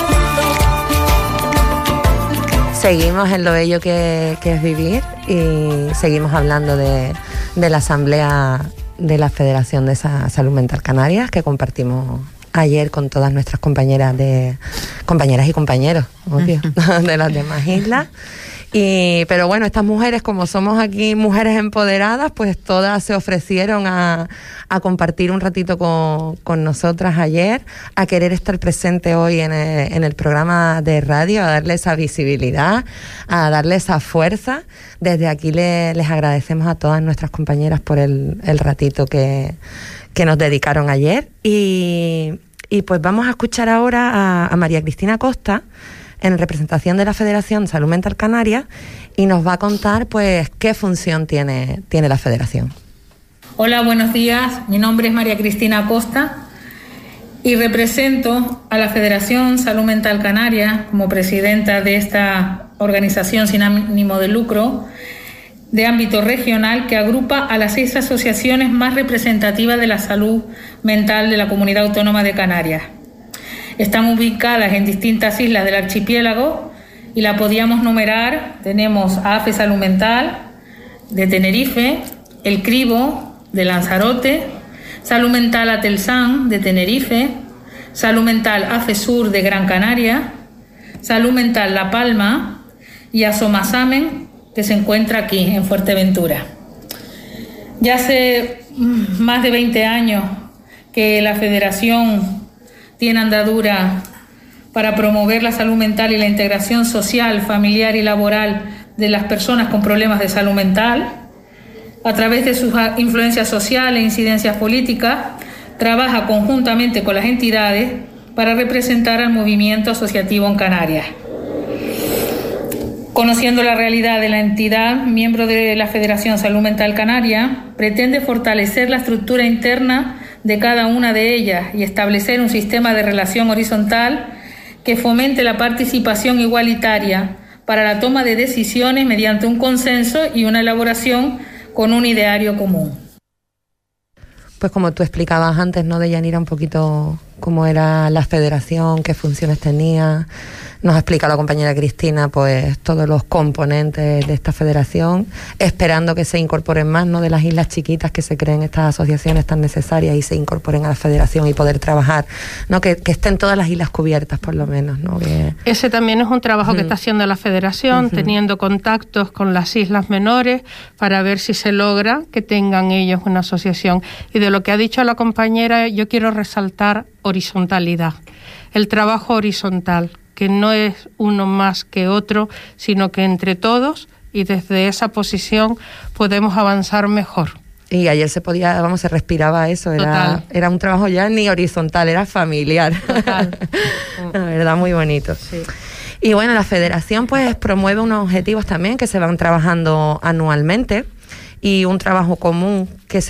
al mundo. Seguimos en Lo Bello que es Vivir y seguimos hablando de la Asamblea de la Federación de Salud Mental Canarias que compartimos ayer con todas nuestras compañeras y compañeros, obvio, de las demás islas. Pero bueno, estas mujeres, como somos aquí mujeres empoderadas, pues todas se ofrecieron a compartir un ratito con nosotras ayer, a querer estar presente hoy en el programa de radio, a darle esa visibilidad, a darle esa fuerza. Desde aquí les agradecemos a todas nuestras compañeras por el ratito que nos dedicaron ayer. Y pues vamos a escuchar ahora a María Cristina Costa, en representación de la Federación Salud Mental Canaria, y nos va a contar pues qué función tiene la Federación. Hola, buenos días. Mi nombre es María Cristina Costa y represento a la Federación Salud Mental Canaria como presidenta de esta organización sin ánimo de lucro de ámbito regional que agrupa a las 6 asociaciones más representativas de la salud mental de la Comunidad Autónoma de Canarias. Están ubicadas en distintas islas del archipiélago y la podíamos numerar. Tenemos a AFE Salud Mental de Tenerife, El Cribo de Lanzarote, Salud Mental Atelsan de Tenerife, Salud Mental AFE Sur de Gran Canaria, Salud Mental La Palma y Asomasamen, que se encuentra aquí en Fuerteventura. Ya hace más de 20 años que la Federación tiene andadura para promover la salud mental y la integración social, familiar y laboral de las personas con problemas de salud mental. A través de sus influencias sociales e incidencias políticas, trabaja conjuntamente con las entidades para representar al movimiento asociativo en Canarias. Conociendo la realidad de la entidad, miembro de la Federación Salud Mental Canaria, pretende fortalecer la estructura interna de cada una de ellas y establecer un sistema de relación horizontal que fomente la participación igualitaria para la toma de decisiones mediante un consenso y una elaboración con un ideario común. Pues como tú explicabas antes, ¿no?, Deyanira, un poquito cómo era la federación, qué funciones tenía. Nos ha explicado la compañera Cristina pues todos los componentes de esta federación, esperando que se incorporen más, ¿no?, de las islas chiquitas, que se creen estas asociaciones tan necesarias y se incorporen a la federación y poder trabajar, ¿no?, que estén todas las islas cubiertas por lo menos, ¿no? Ese también es un trabajo que está haciendo la federación, teniendo contactos con las islas menores para ver si se logra que tengan ellos una asociación. Y de lo que ha dicho la compañera, yo quiero resaltar horizontalidad, el trabajo horizontal, que no es uno más que otro, sino que entre todos y desde esa posición podemos avanzar mejor. Y ayer se podía, se respiraba eso, era un trabajo ya ni horizontal, era familiar. Total. La verdad, muy bonito. Sí. Y bueno, la federación pues promueve unos objetivos también que se van trabajando anualmente y un trabajo común que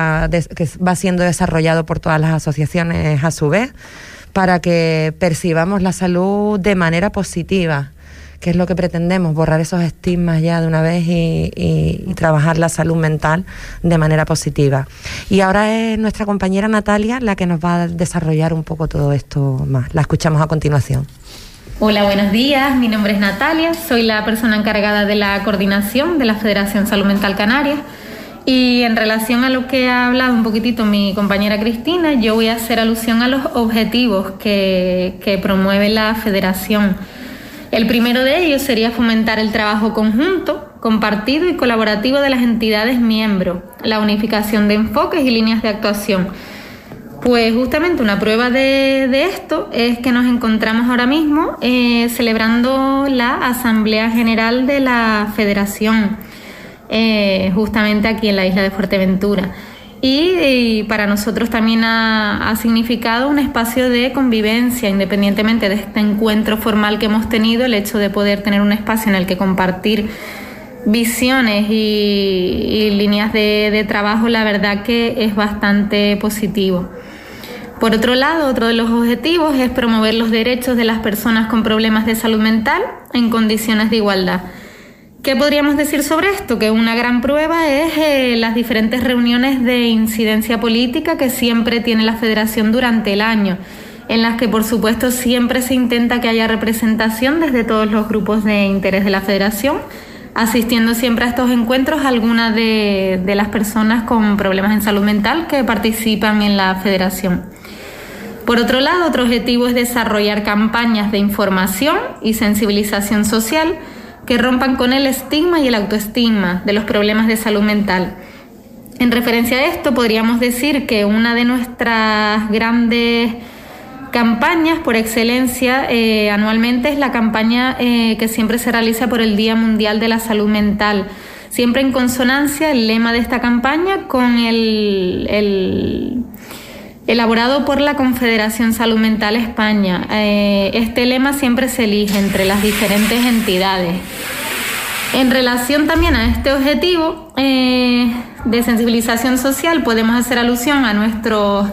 va siendo desarrollado por todas las asociaciones a su vez, para que percibamos la salud de manera positiva, que es lo que pretendemos, borrar esos estigmas ya de una vez y trabajar la salud mental de manera positiva. Y ahora es nuestra compañera Natalia la que nos va a desarrollar un poco todo esto más. La escuchamos a continuación. Hola, buenos días. Mi nombre es Natalia, soy la persona encargada de la coordinación de la Federación Salud Mental Canarias. Y en relación a lo que ha hablado un poquitito mi compañera Cristina, yo voy a hacer alusión a los objetivos que promueve la federación. El primero de ellos sería fomentar el trabajo conjunto, compartido y colaborativo de las entidades miembros, la unificación de enfoques y líneas de actuación. Pues justamente una prueba de esto es que nos encontramos ahora mismo celebrando la Asamblea General de la Federación, justamente aquí en la isla de Fuerteventura. Y para nosotros también ha significado un espacio de convivencia, independientemente de este encuentro formal que hemos tenido, el hecho de poder tener un espacio en el que compartir visiones y líneas de trabajo, la verdad que es bastante positivo. Por otro lado, otro de los objetivos es promover los derechos de las personas con problemas de salud mental en condiciones de igualdad. ¿Qué podríamos decir sobre esto? Que una gran prueba es las diferentes reuniones de incidencia política que siempre tiene la Federación durante el año, en las que por supuesto siempre se intenta que haya representación desde todos los grupos de interés de la Federación, asistiendo siempre a estos encuentros algunas de las personas con problemas en salud mental que participan en la Federación. Por otro lado, otro objetivo es desarrollar campañas de información y sensibilización social que rompan con el estigma y el autoestigma de los problemas de salud mental. En referencia a esto, podríamos decir que una de nuestras grandes campañas por excelencia anualmente es la campaña que siempre se realiza por el Día Mundial de la Salud Mental, siempre en consonancia el lema de esta campaña con el elaborado por la Confederación Salud Mental España. Este lema siempre se elige entre las diferentes entidades. En relación también a este objetivo de sensibilización social, podemos hacer alusión a nuestra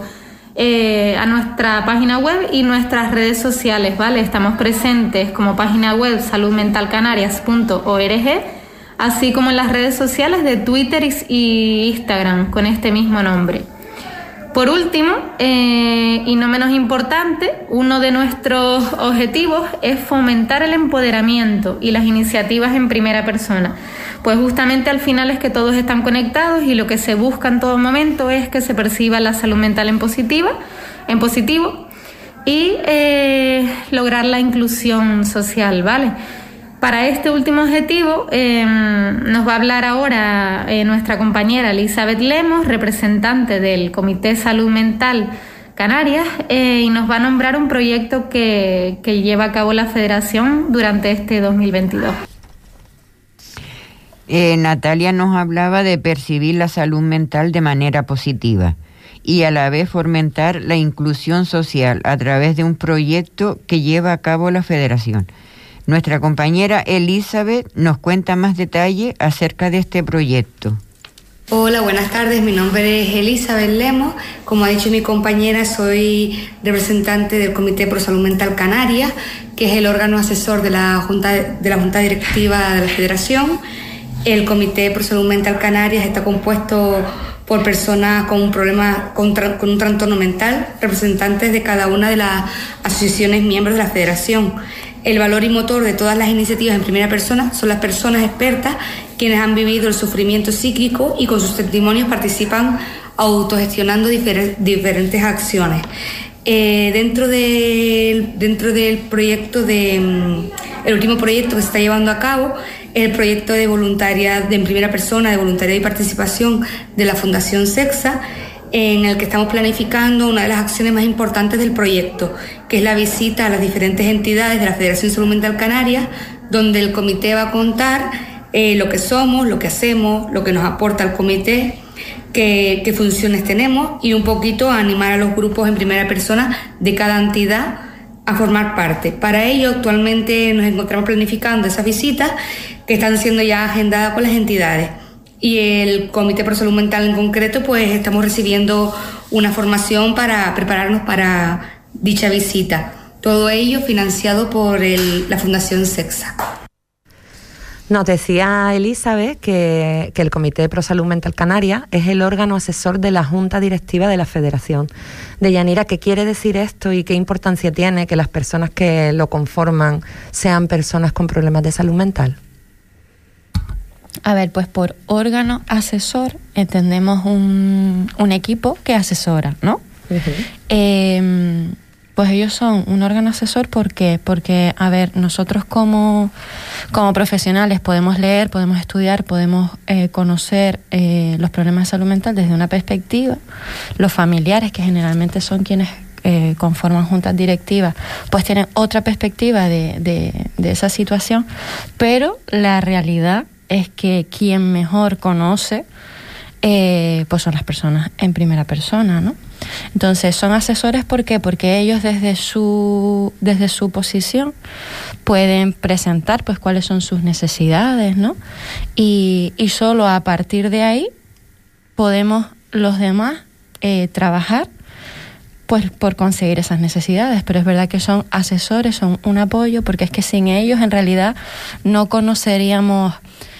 página web y nuestras redes sociales, ¿vale? Estamos presentes como página web saludmentalcanarias.org, así como en las redes sociales de Twitter y Instagram con este mismo nombre. Por último, y no menos importante, uno de nuestros objetivos es fomentar el empoderamiento y las iniciativas en primera persona. Pues justamente al final es que todos están conectados y lo que se busca en todo momento es que se perciba la salud mental en positivo y lograr la inclusión social, ¿vale? Para este último objetivo nos va a hablar ahora nuestra compañera Elizabeth Lemos, representante del Comité Salud Mental Canarias, y nos va a nombrar un proyecto que lleva a cabo la Federación durante este 2022. Natalia nos hablaba de percibir la salud mental de manera positiva y a la vez fomentar la inclusión social a través de un proyecto que lleva a cabo la Federación. Nuestra compañera Elizabeth nos cuenta más detalle acerca de este proyecto. Hola, buenas tardes. Mi nombre es Elizabeth Lemos. Como ha dicho mi compañera, soy representante del Comité Pro Salud Mental Canarias, que es el órgano asesor de la Junta Directiva de la Federación. El Comité Pro Salud Mental Canarias está compuesto por personas con un problema, con un trastorno mental, representantes de cada una de las asociaciones miembros de la Federación. El valor y motor de todas las iniciativas en primera persona son las personas expertas quienes han vivido el sufrimiento psíquico y con sus testimonios participan autogestionando diferentes acciones. Dentro del proyecto el último proyecto que se está llevando a cabo, el proyecto de voluntariado en primera persona, de voluntariado y participación de la Fundación SEXA, en el que estamos planificando una de las acciones más importantes del proyecto, que es la visita a las diferentes entidades de la Federación Salud Mental Canarias, donde el comité va a contar lo que somos, lo que hacemos, lo que nos aporta el comité, qué funciones tenemos y un poquito a animar a los grupos en primera persona de cada entidad a formar parte. Para ello, actualmente nos encontramos planificando esas visitas que están siendo ya agendadas por las entidades. Y el Comité Pro Salud Mental en concreto, pues estamos recibiendo una formación para prepararnos para dicha visita. Todo ello financiado por la Fundación SEXA. Nos decía Elizabeth que el Comité Pro Salud Mental Canarias es el órgano asesor de la Junta Directiva de la Federación. Deyanira, ¿qué quiere decir esto y qué importancia tiene que las personas que lo conforman sean personas con problemas de salud mental? A ver, pues por órgano asesor entendemos un equipo que asesora, ¿no? Uh-huh. Pues ellos son un órgano asesor, ¿por qué? Porque, a ver, nosotros como profesionales podemos leer, podemos estudiar, podemos conocer los problemas de salud mental desde una perspectiva. Los familiares, que generalmente son quienes conforman juntas directivas, pues tienen otra perspectiva de esa situación, pero la realidad es que quien mejor conoce pues son las personas en primera persona, ¿no? Entonces son asesores, ¿por qué? Porque ellos desde su posición pueden presentar pues cuáles son sus necesidades, ¿no? Y solo a partir de ahí podemos los demás trabajar pues por conseguir esas necesidades. Pero es verdad que son asesores, son un apoyo, porque es que sin ellos en realidad no conoceríamos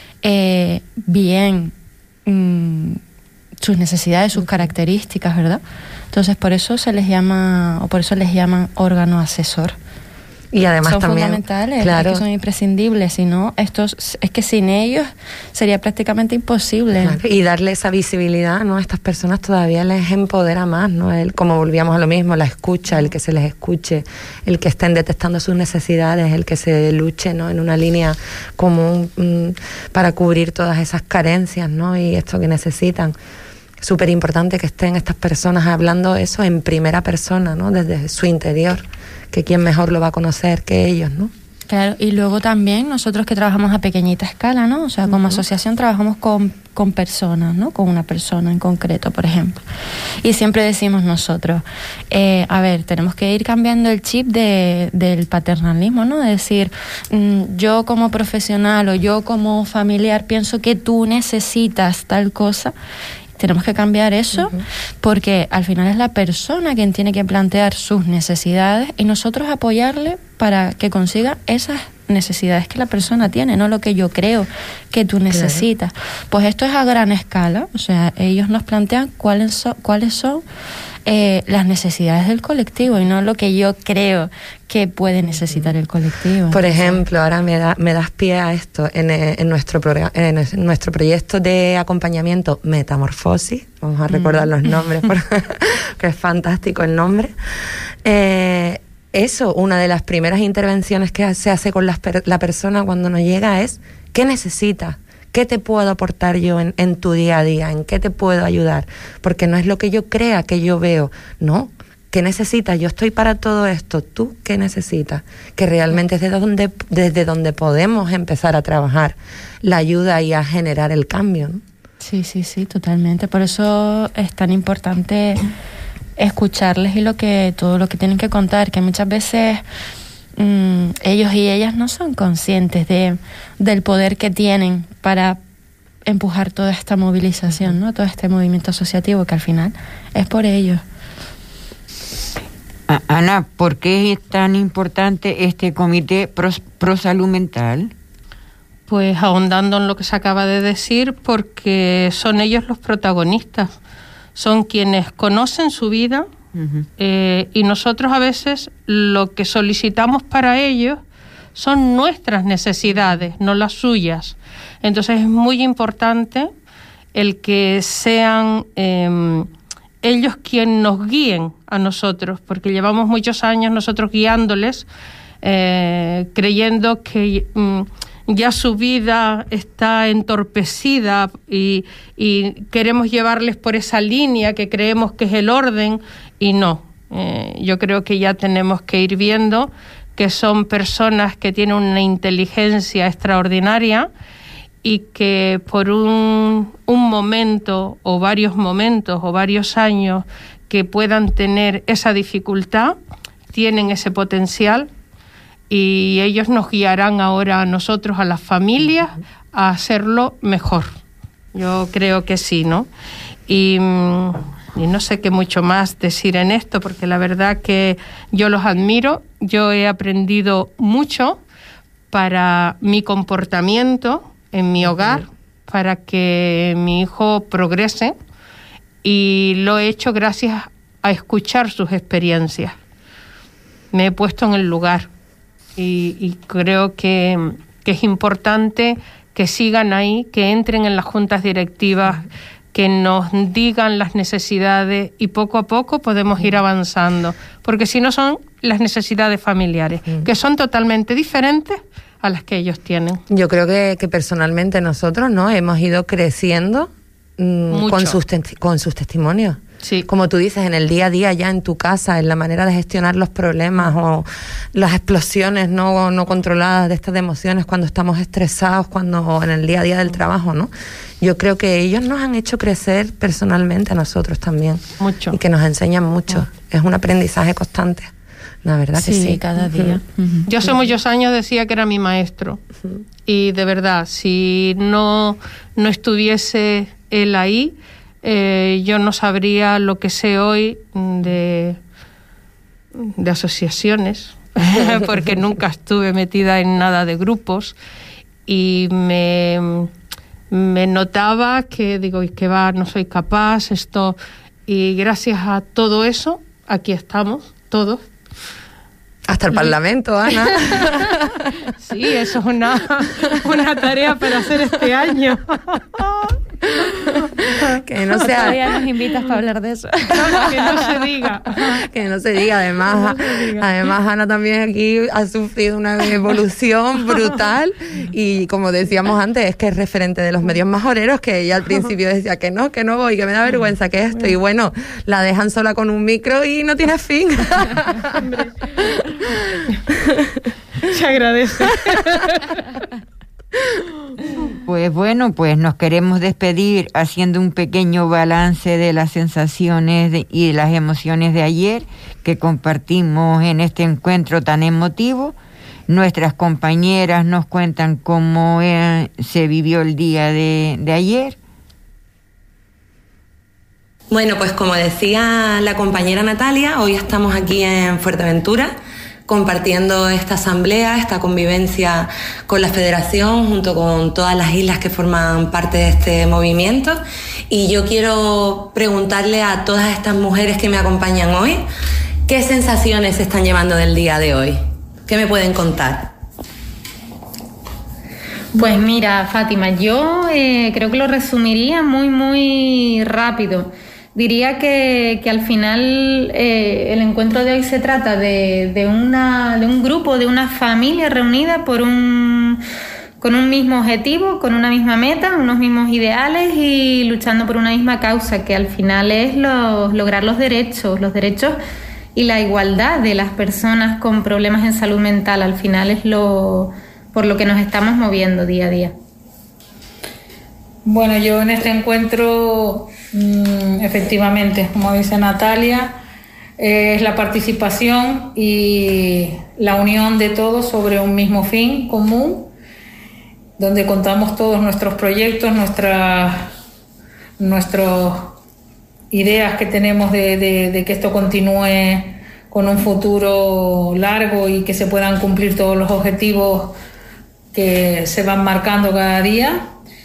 bien sus necesidades, sus características, ¿verdad? Entonces por eso se les llama, o por eso les llaman órgano asesor. Y además son también fundamentales, claro, es que son imprescindibles, si no, es que sin ellos sería prácticamente imposible. Claro, y darle esa visibilidad, ¿no? A estas personas todavía les empodera más, ¿no? Como volvíamos a lo mismo, la escucha, el que se les escuche, el que estén detectando sus necesidades, el que se luche, ¿no? En una línea común para cubrir todas esas carencias, ¿no? Y esto que necesitan. Súper importante que estén estas personas hablando eso en primera persona, ¿no? Desde su interior, que quién mejor lo va a conocer que ellos, ¿no? Claro, y luego también nosotros que trabajamos a pequeñita escala, ¿no? O sea, como asociación trabajamos con personas, ¿no? Con una persona en concreto, por ejemplo. Y siempre decimos nosotros, a ver, tenemos que ir cambiando el chip del paternalismo, ¿no? De decir, yo como profesional o yo como familiar pienso que tú necesitas tal cosa. Tenemos que cambiar eso porque al final es la persona quien tiene que plantear sus necesidades y nosotros apoyarle para que consiga esas necesidades que la persona tiene, no lo que yo creo que tú necesitas. Pues esto es a gran escala, o sea, ellos nos plantean cuáles son las necesidades del colectivo y no lo que yo creo que puede necesitar el colectivo. Por ejemplo, ahora me das pie a esto en nuestro proyecto de acompañamiento Metamorfosis, vamos a recordar los nombres porque es fantástico el nombre. Eso, una de las primeras intervenciones que se hace con la persona cuando nos llega es ¿qué necesitas? ¿Qué te puedo aportar yo en tu día a día? ¿En qué te puedo ayudar? Porque no es lo que yo crea que yo veo, no. ¿qué necesitas? Yo estoy para todo esto, ¿tú qué necesitas? Que realmente es desde donde podemos empezar a trabajar la ayuda y a generar el cambio, ¿no? Sí, totalmente. Por eso es tan importante escucharles y todo lo que tienen que contar, que muchas veces ellos y ellas no son conscientes del poder que tienen para empujar toda esta movilización, ¿no? Todo este movimiento asociativo que al final es por ellos. Ana, ¿por qué es tan importante este comité pro salud mental? Pues ahondando en lo que se acaba de decir, porque son ellos los protagonistas, son quienes conocen su vida, y nosotros a veces lo que solicitamos para ellos son nuestras necesidades, no las suyas. Entonces es muy importante el que sean ellos quienes nos guíen a nosotros, porque llevamos muchos años nosotros guiándoles, creyendo que ya su vida está entorpecida y queremos llevarles por esa línea que creemos que es el orden, y no. Yo creo que ya tenemos que ir viendo que son personas que tienen una inteligencia extraordinaria y que por un momento o varios momentos o varios años que puedan tener esa dificultad, tienen ese potencial, y ellos nos guiarán ahora a nosotros, a las familias, a hacerlo mejor. Yo creo que sí, ¿no? Y no sé qué mucho más decir en esto, porque la verdad que yo los admiro. Yo he aprendido mucho para mi comportamiento en mi hogar, para que mi hijo progrese, y lo he hecho gracias a escuchar sus experiencias. Me he puesto en el lugar. Y creo que es importante que sigan ahí, que entren en las juntas directivas, que nos digan las necesidades, y poco a poco podemos ir avanzando, porque si no son las necesidades familiares, que son totalmente diferentes a las que ellos tienen. Yo creo que personalmente nosotros, ¿no?, hemos ido creciendo con sus testimonios. Sí. Como tú dices, en el día a día, ya en tu casa, en la manera de gestionar los problemas o las explosiones no controladas de estas emociones cuando estamos estresados, cuando en el día a día del trabajo, ¿no? Yo creo que ellos nos han hecho crecer personalmente a nosotros también. Mucho. Y que nos enseñan mucho. Es un aprendizaje constante. La verdad que sí. Cada día. Yo hace muchos años decía que era mi maestro. Y de verdad, si no estuviese él ahí, yo no sabría lo que sé hoy de asociaciones, porque nunca estuve metida en nada de grupos, y me notaba que digo, que va, no soy capaz, esto, y gracias a todo eso, aquí estamos, todos. Hasta el Parlamento, Ana. Sí, eso es una tarea para hacer este año. Que no sea... Todavía nos invitas para hablar de eso. Que no se diga. Que no se diga. Además, Ana también aquí ha sufrido una evolución brutal, y como decíamos antes, es que es referente de los medios majoreros, que ella al principio decía que no voy, que me da vergüenza, que esto, y bueno, la dejan sola con un micro y no tiene fin. Se agradece. Pues bueno, pues nos queremos despedir haciendo un pequeño balance de las sensaciones y de las emociones de ayer que compartimos en este encuentro tan emotivo. Nuestras compañeras nos cuentan cómo se vivió el día de ayer. Bueno, pues como decía la compañera Natalia, hoy estamos aquí en Fuerteventura compartiendo esta asamblea, esta convivencia con la Federación junto con todas las islas que forman parte de este movimiento, y yo quiero preguntarle a todas estas mujeres que me acompañan hoy, ¿qué sensaciones se están llevando del día de hoy? ¿Qué me pueden contar? Pues mira, Fátima, yo creo que lo resumiría muy rápido. Diría que al final el encuentro de hoy se trata de un grupo, de una familia reunida con un mismo objetivo, con una misma meta, unos mismos ideales y luchando por una misma causa, que al final es lograr los derechos y la igualdad de las personas con problemas en salud mental. Al final es por lo que nos estamos moviendo día a día. Bueno, yo en este encuentro, efectivamente, como dice Natalia, es la participación y la unión de todos sobre un mismo fin común, donde contamos todos nuestros proyectos, nuestras ideas que tenemos de que esto continúe con un futuro largo y que se puedan cumplir todos los objetivos que se van marcando cada día.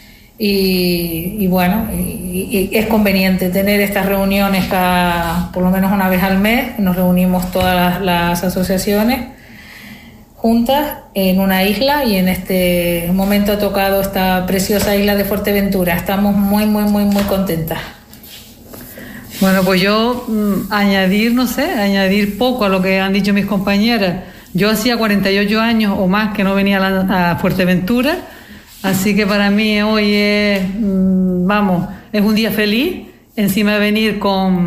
Y bueno, y es conveniente tener estas reuniones por lo menos una vez al mes. Nos reunimos todas las asociaciones juntas en una isla, y en este momento ha tocado esta preciosa isla de Fuerteventura. Estamos muy, muy, muy, muy contentas. Bueno, pues yo añadir poco a lo que han dicho mis compañeras. Yo hacía 48 años o más que no venía a Fuerteventura, así que para mí hoy es un día feliz, encima de venir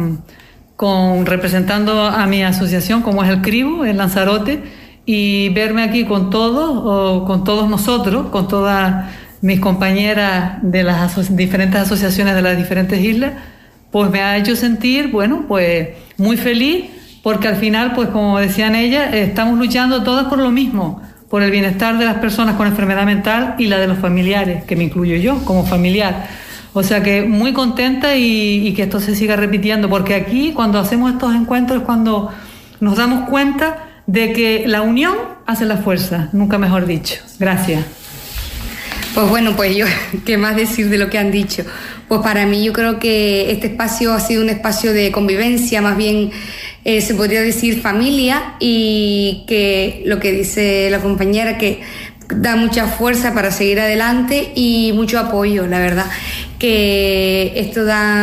representando a mi asociación, como es el CRIBO, en Lanzarote, y verme aquí con todos nosotros, con todas mis compañeras de las diferentes asociaciones de las diferentes islas, pues me ha hecho sentir, pues muy feliz, porque al final, pues como decían ellas, estamos luchando todas por lo mismo, por el bienestar de las personas con enfermedad mental y la de los familiares, que me incluyo yo como familiar. O sea que muy contenta y que esto se siga repitiendo, porque aquí cuando hacemos estos encuentros es cuando nos damos cuenta de que la unión hace la fuerza, nunca mejor dicho. Gracias. Pues bueno, pues yo, ¿qué más decir de lo que han dicho? Pues para mí yo creo que este espacio ha sido un espacio de convivencia, más bien se podría decir familia, y que lo que dice la compañera, que da mucha fuerza para seguir adelante y mucho apoyo, la verdad, que esto da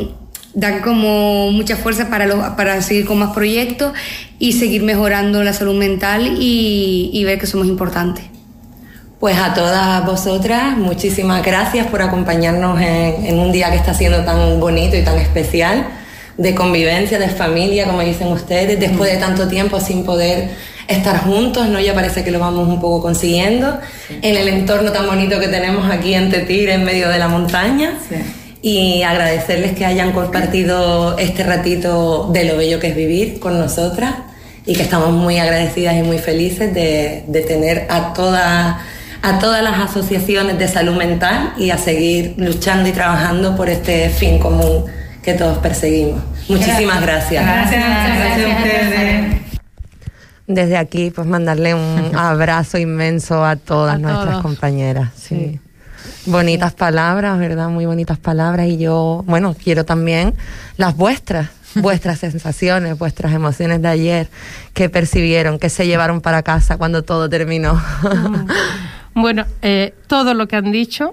como mucha fuerza para seguir con más proyectos y seguir mejorando la salud mental y ver que somos importantes. Pues a todas vosotras, muchísimas gracias por acompañarnos en un día que está siendo tan bonito y tan especial, de convivencia, de familia, como dicen ustedes, después de tanto tiempo sin poder estar juntos, ¿no? Ya parece que lo vamos un poco consiguiendo, en el entorno tan bonito que tenemos aquí en Tetir, en medio de la montaña. Sí. Y agradecerles que hayan compartido este ratito de lo bello que es vivir con nosotras, y que estamos muy agradecidas y muy felices de tener a todas las asociaciones de salud mental y a seguir luchando y trabajando por este fin común que todos perseguimos. Muchísimas gracias. Gracias a ustedes. Desde aquí, pues mandarle un abrazo inmenso a todas nuestras compañeras. Sí. Bonitas palabras, ¿verdad? Muy bonitas palabras. Y yo, quiero también las vuestras sensaciones, vuestras emociones de ayer, que percibieron, que se llevaron para casa cuando todo terminó. Bueno, todo lo que han dicho,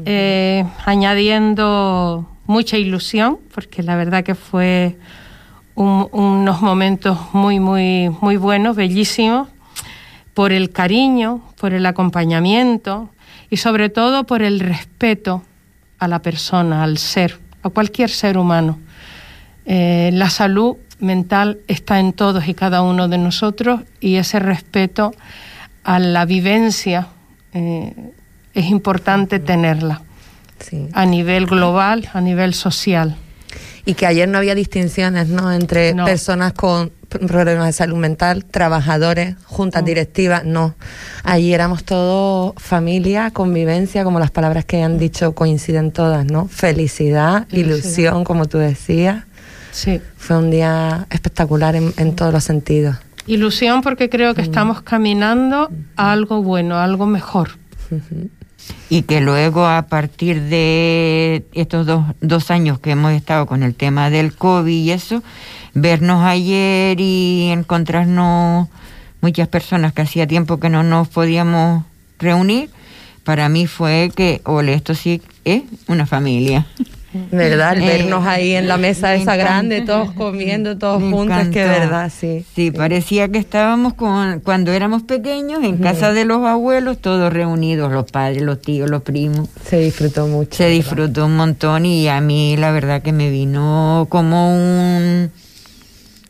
añadiendo mucha ilusión, porque la verdad que fue unos momentos muy, muy, muy buenos, bellísimos, por el cariño, por el acompañamiento y sobre todo por el respeto a la persona, al ser, a cualquier ser humano. La salud mental está en todos y cada uno de nosotros, y ese respeto a la vivencia es importante tenerla, sí, a nivel global, a nivel social. Y que ayer no había distinciones, ¿no?, entre personas con problemas de salud mental, trabajadores, juntas directivas, no. Allí éramos todos familia, convivencia, como las palabras que han dicho coinciden todas, ¿no? Felicidad, ilusión, como tú decías. Sí. Fue un día espectacular en todos los sentidos. Ilusión, porque creo que estamos caminando a algo bueno, a algo mejor. Y que luego, a partir de estos dos años que hemos estado con el tema del COVID y eso, vernos ayer y encontrarnos muchas personas que hacía tiempo que no nos podíamos reunir, para mí fue que, esto sí es una familia. ¿Verdad? Vernos ahí en la mesa esa grande, todos comiendo, todos juntos, es que verdad, sí. Sí, parecía que estábamos cuando éramos pequeños, en casa de los abuelos, todos reunidos, los padres, los tíos, los primos. Se disfrutó mucho. Se disfrutó un montón, y a mí la verdad que me vino como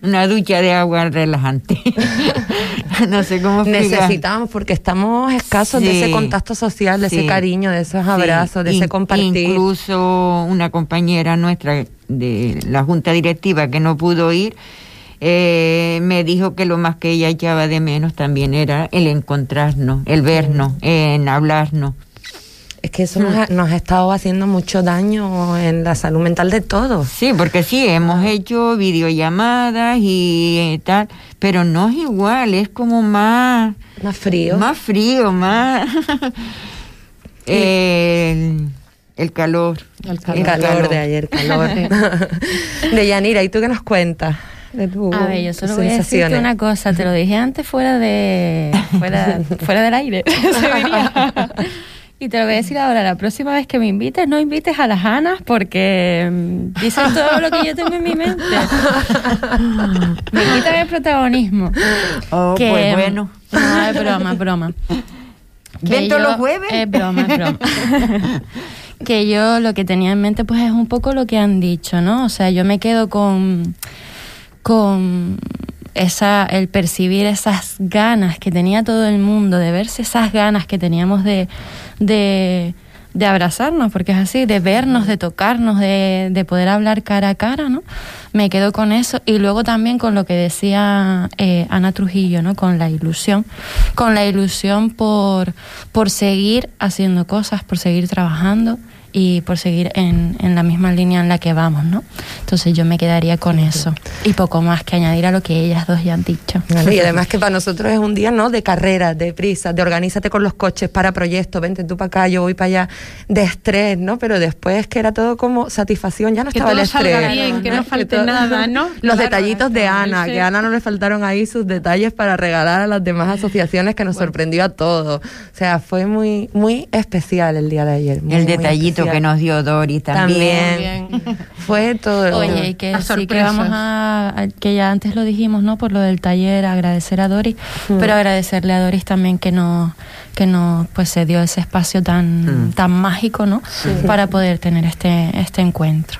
una ducha de agua relajante. No sé cómo explicar. Necesitamos, porque estamos escasos de ese contacto social, de ese cariño, de esos abrazos, de ese compartir. Incluso una compañera nuestra de la junta directiva que no pudo ir, me dijo que lo más que ella echaba de menos también era el encontrarnos, el vernos, en hablarnos. Es que eso nos ha estado haciendo mucho daño en la salud mental de todos. Sí, porque sí, hemos hecho videollamadas y tal, pero no es igual, es como más frío. Más frío, más... el calor. El calor de ayer, calor. De Yanira, ¿y tú qué nos cuentas? A ver, yo solo voy a decirte una cosa, te lo dije antes fuera del aire, se diría. Y te lo voy a decir ahora, la próxima vez que me invites, no invites a las Anas porque dicen todo lo que yo tengo en mi mente. Me quitan el protagonismo. Pues bueno. No, es broma. ¿Ven todos los jueves? Es broma. Que yo lo que tenía en mente pues es un poco lo que han dicho, ¿no? O sea, yo me quedo con el percibir esas ganas que tenía todo el mundo, de verse esas ganas que teníamos de abrazarnos, porque es así, de vernos, de tocarnos, de poder hablar cara a cara, ¿no? Me quedo con eso, y luego también con lo que decía Ana Trujillo, ¿no? Con la ilusión por seguir haciendo cosas, por seguir trabajando y por seguir en la misma línea en la que vamos, ¿no? Entonces yo me quedaría con eso y poco más que añadir a lo que ellas dos ya han dicho. Y además que para nosotros es un día, ¿no?, de carrera, de prisa, de organízate con los coches para proyectos, vente tú para acá, yo voy para allá, de estrés, ¿no? Pero después que era todo como satisfacción, ya no estaba el estrés. Que todo salga bien, que no falte nada, ¿no? Los detallitos de Ana, que a Ana no le faltaron ahí sus detalles para regalar a las demás asociaciones, que nos sorprendió a todos. O sea, fue muy, muy especial el día de ayer. El detallito que nos dio Dori también. Fue todo. Oye, y que sí que vamos que ya antes lo dijimos, ¿no? Por lo del taller, agradecer a Doris, pero agradecerle a Doris también que nos pues se dio ese espacio tan mágico, ¿no? Para poder tener este encuentro.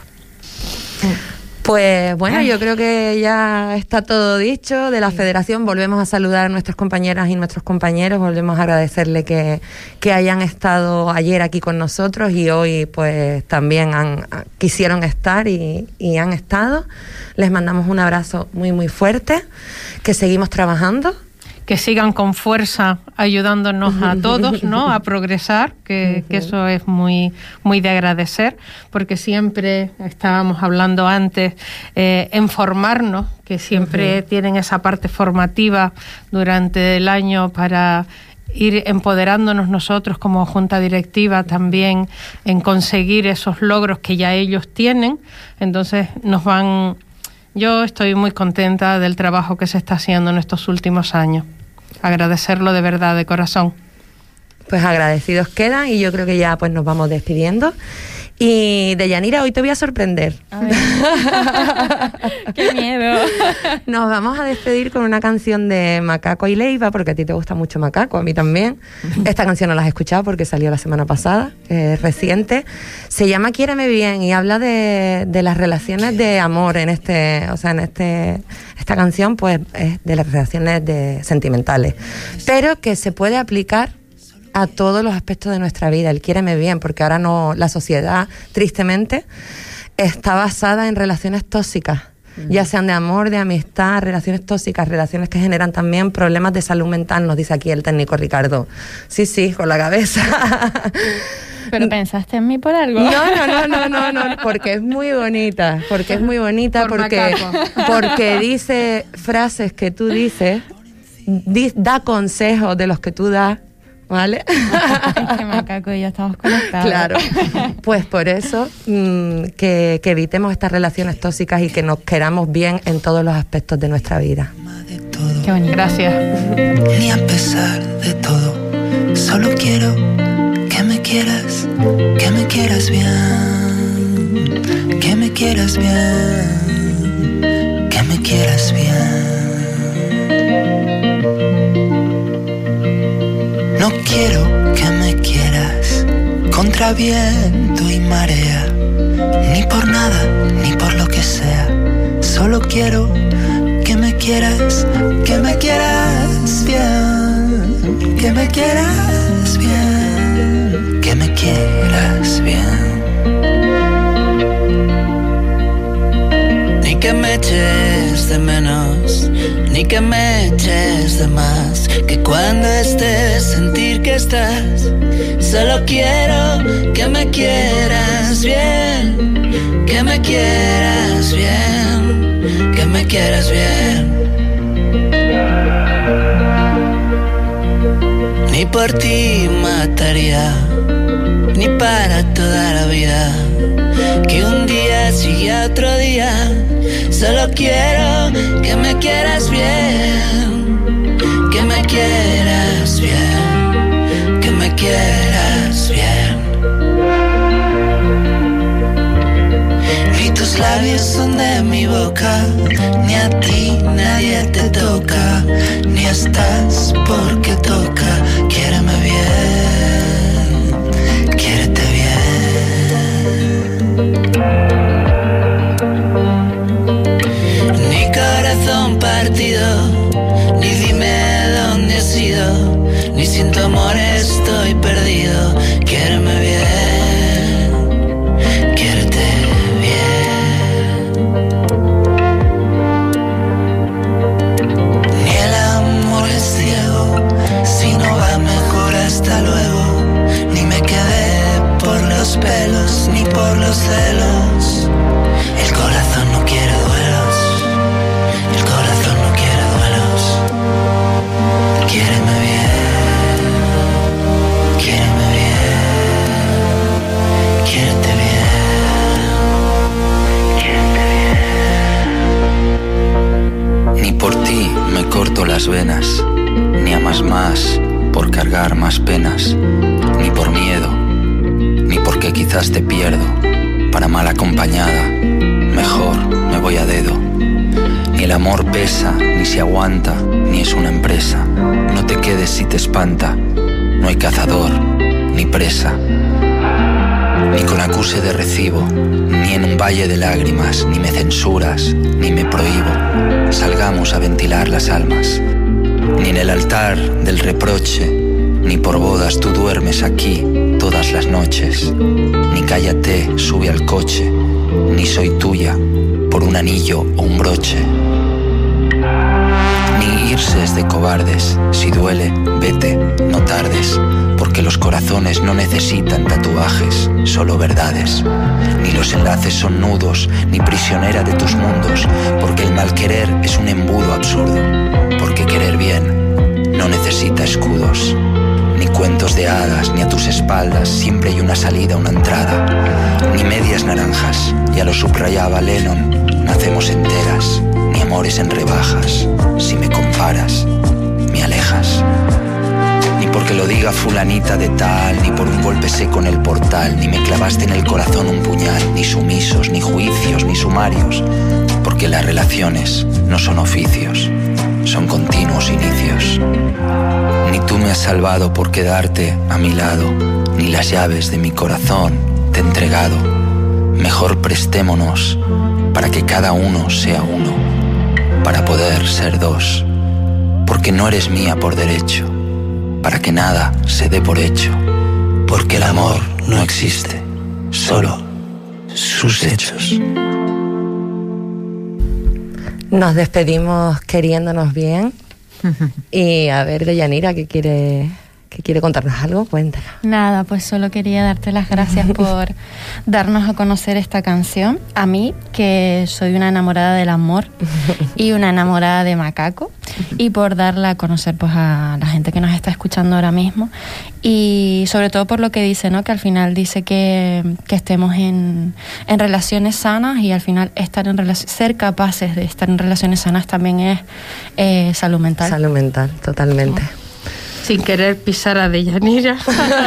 Pues bueno, yo creo que ya está todo dicho. De la Federación volvemos a saludar a nuestras compañeras y nuestros compañeros, volvemos a agradecerle que hayan estado ayer aquí con nosotros y hoy pues también quisieron estar y han estado. Les mandamos un abrazo muy muy fuerte, que seguimos trabajando. Que sigan con fuerza ayudándonos a todos, ¿no?, a progresar, que eso es muy, muy de agradecer, porque siempre estábamos hablando antes, en formarnos, que siempre tienen esa parte formativa durante el año para ir empoderándonos nosotros como junta directiva también en conseguir esos logros que ya ellos tienen. Entonces yo estoy muy contenta del trabajo que se está haciendo en estos últimos años. Agradecerlo de verdad, de corazón. Pues agradecidos quedan y yo creo que ya pues nos vamos despidiendo. Y de Yanira, hoy te voy a sorprender. A ver. ¡Qué miedo! Nos vamos a despedir con una canción de Macaco y Leiva, porque a ti te gusta mucho Macaco, a mí también. Esta canción no la has escuchado porque salió la semana pasada, reciente. Se llama Quiéreme Bien y habla de las relaciones de amor esta canción pues es de las relaciones sentimentales, pero que se puede aplicar a todos los aspectos de nuestra vida, el quiéreme bien, porque ahora no, la sociedad, tristemente, está basada en relaciones tóxicas, ya sean de amor, de amistad, relaciones tóxicas, relaciones que generan también problemas de salud mental, nos dice aquí el técnico Ricardo. Sí, con la cabeza. ¿Pero pensaste en mí por algo? No, porque es muy bonita, porque dice frases que tú dices, da consejos de los que tú das, ¿vale? Es que Macaco y yo estamos conectados. Claro, pues por eso que evitemos estas relaciones tóxicas y que nos queramos bien en todos los aspectos de nuestra vida. Qué bonito. Gracias. Ni a pesar de todo, solo quiero que me quieras bien, que me quieras bien, que me quieras bien. No quiero que me quieras contra viento y marea, ni por nada, ni por lo que sea. Solo quiero que me quieras bien, que me quieras bien, que me quieras bien. Ni que me eches de menos, ni que me eches de más, que cuando estés sentir que estás. Solo quiero que me quieras bien, que me quieras bien, que me quieras bien. Ni por ti mataría, ni para toda la vida, que un día sigue a otro día. Solo quiero que me quieras bien, que me quieras bien, que me quieras bien. Ni tus labios son de mi boca, ni a ti nadie te toca, ni estás porque toca. Quiéreme bien, quiérete bien. Ni corazón partido, ni dime dónde has ido, ni sin tu amor estoy perdido. Quiéreme bien, quiérete bien. Ni el amor es ciego, si no va mejor hasta luego. Ni me quedé por los pelos, ni por los celos. El corazón no quiere duelos, el corazón no quiere duelos. Quiéreme bien, quiéreme bien, quiérete bien, quiérete bien. Ni por ti me corto las venas, ni amas más por cargar más penas, ni por miedo, ni porque quizás te pierdo. Para mal acompañada, mejor me voy a dedo. Ni el amor pesa, ni se aguanta, ni es una empresa. No te quedes si te espanta, no hay cazador, ni presa. Ni con acuse de recibo, ni en un valle de lágrimas, ni me censuras, ni me prohíbo. Salgamos a ventilar las almas. Ni en el altar del reproche, ni por bodas tú duermes aquí todas las noches. Ni cállate, sube al coche, ni soy tuya por un anillo o un broche. Ni irse es de cobardes, si duele, vete, no tardes, porque los corazones no necesitan tatuajes, solo verdades. Ni los enlaces son nudos, ni prisionera de tus mundos, porque el mal querer es un embudo absurdo, porque querer bien no necesita escudos. Ni cuentos de hadas, ni a tus espaldas siempre hay una salida, una entrada. Ni medias naranjas, ya lo subrayaba Lennon, nacemos enteras. Ni amores en rebajas, si me comparas, me alejas. Ni porque lo diga fulanita de tal, ni por un golpe seco en el portal, ni me clavaste en el corazón un puñal, ni sumisos, ni juicios, ni sumarios, porque las relaciones no son oficios, son continuos inicios. Ni tú me has salvado por quedarte a mi lado, ni las llaves de mi corazón te he entregado. Mejor prestémonos para que cada uno sea uno, para poder ser dos, porque no eres mía por derecho, para que nada se dé por hecho, porque el amor no existe, solo sus hechos. Nos despedimos queriéndonos bien. Y a ver, Deyanira, ¿qué quiere contarnos algo? Cuéntanos. Nada, pues solo quería darte las gracias por darnos a conocer esta canción. A mí, que soy una enamorada del amor y una enamorada de Macaco, y por darla a conocer pues a la gente que nos está escuchando ahora mismo, y sobre todo por lo que dice, ¿no? Que al final dice que estemos en relaciones sanas, y al final ser capaces de estar en relaciones sanas también es salud mental. Salud mental, totalmente. Sin querer pisar a Deyanira,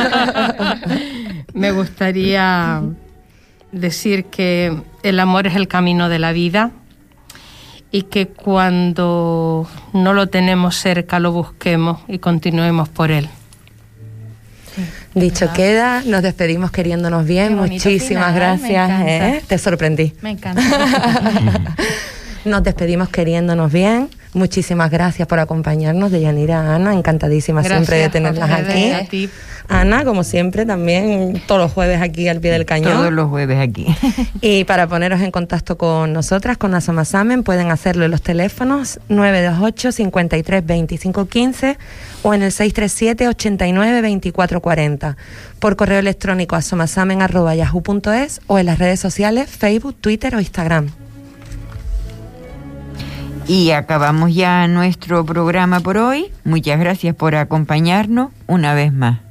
me gustaría decir que el amor es el camino de la vida, y que cuando no lo tenemos cerca lo busquemos y continuemos por él. Dicho queda, nos despedimos queriéndonos bien. Muchísimas gracias. Te sorprendí. Me encanta. Nos despedimos queriéndonos bien. Muchísimas gracias por acompañarnos, Deyanira, Ana, encantadísima siempre de tenerlas aquí. A ti. Ana, como siempre, también todos los jueves aquí al pie del cañón. Todos los jueves aquí. Y para poneros en contacto con nosotras, con Asomasamen, pueden hacerlo en los teléfonos 928 53 25 15 o en el 637 89 24 40. Por correo electrónico asomasamen@yahoo.es o en las redes sociales Facebook, Twitter o Instagram. Y acabamos ya nuestro programa por hoy. Muchas gracias por acompañarnos una vez más.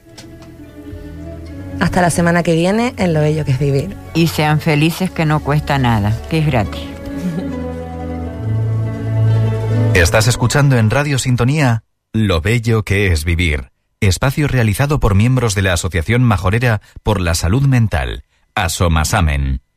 Hasta la semana que viene en Lo Bello que es Vivir. Y sean felices, que no cuesta nada, que es gratis. Estás escuchando en Radio Sintonía Lo Bello que es Vivir, espacio realizado por miembros de la Asociación Majorera por la Salud Mental, Asomasamen.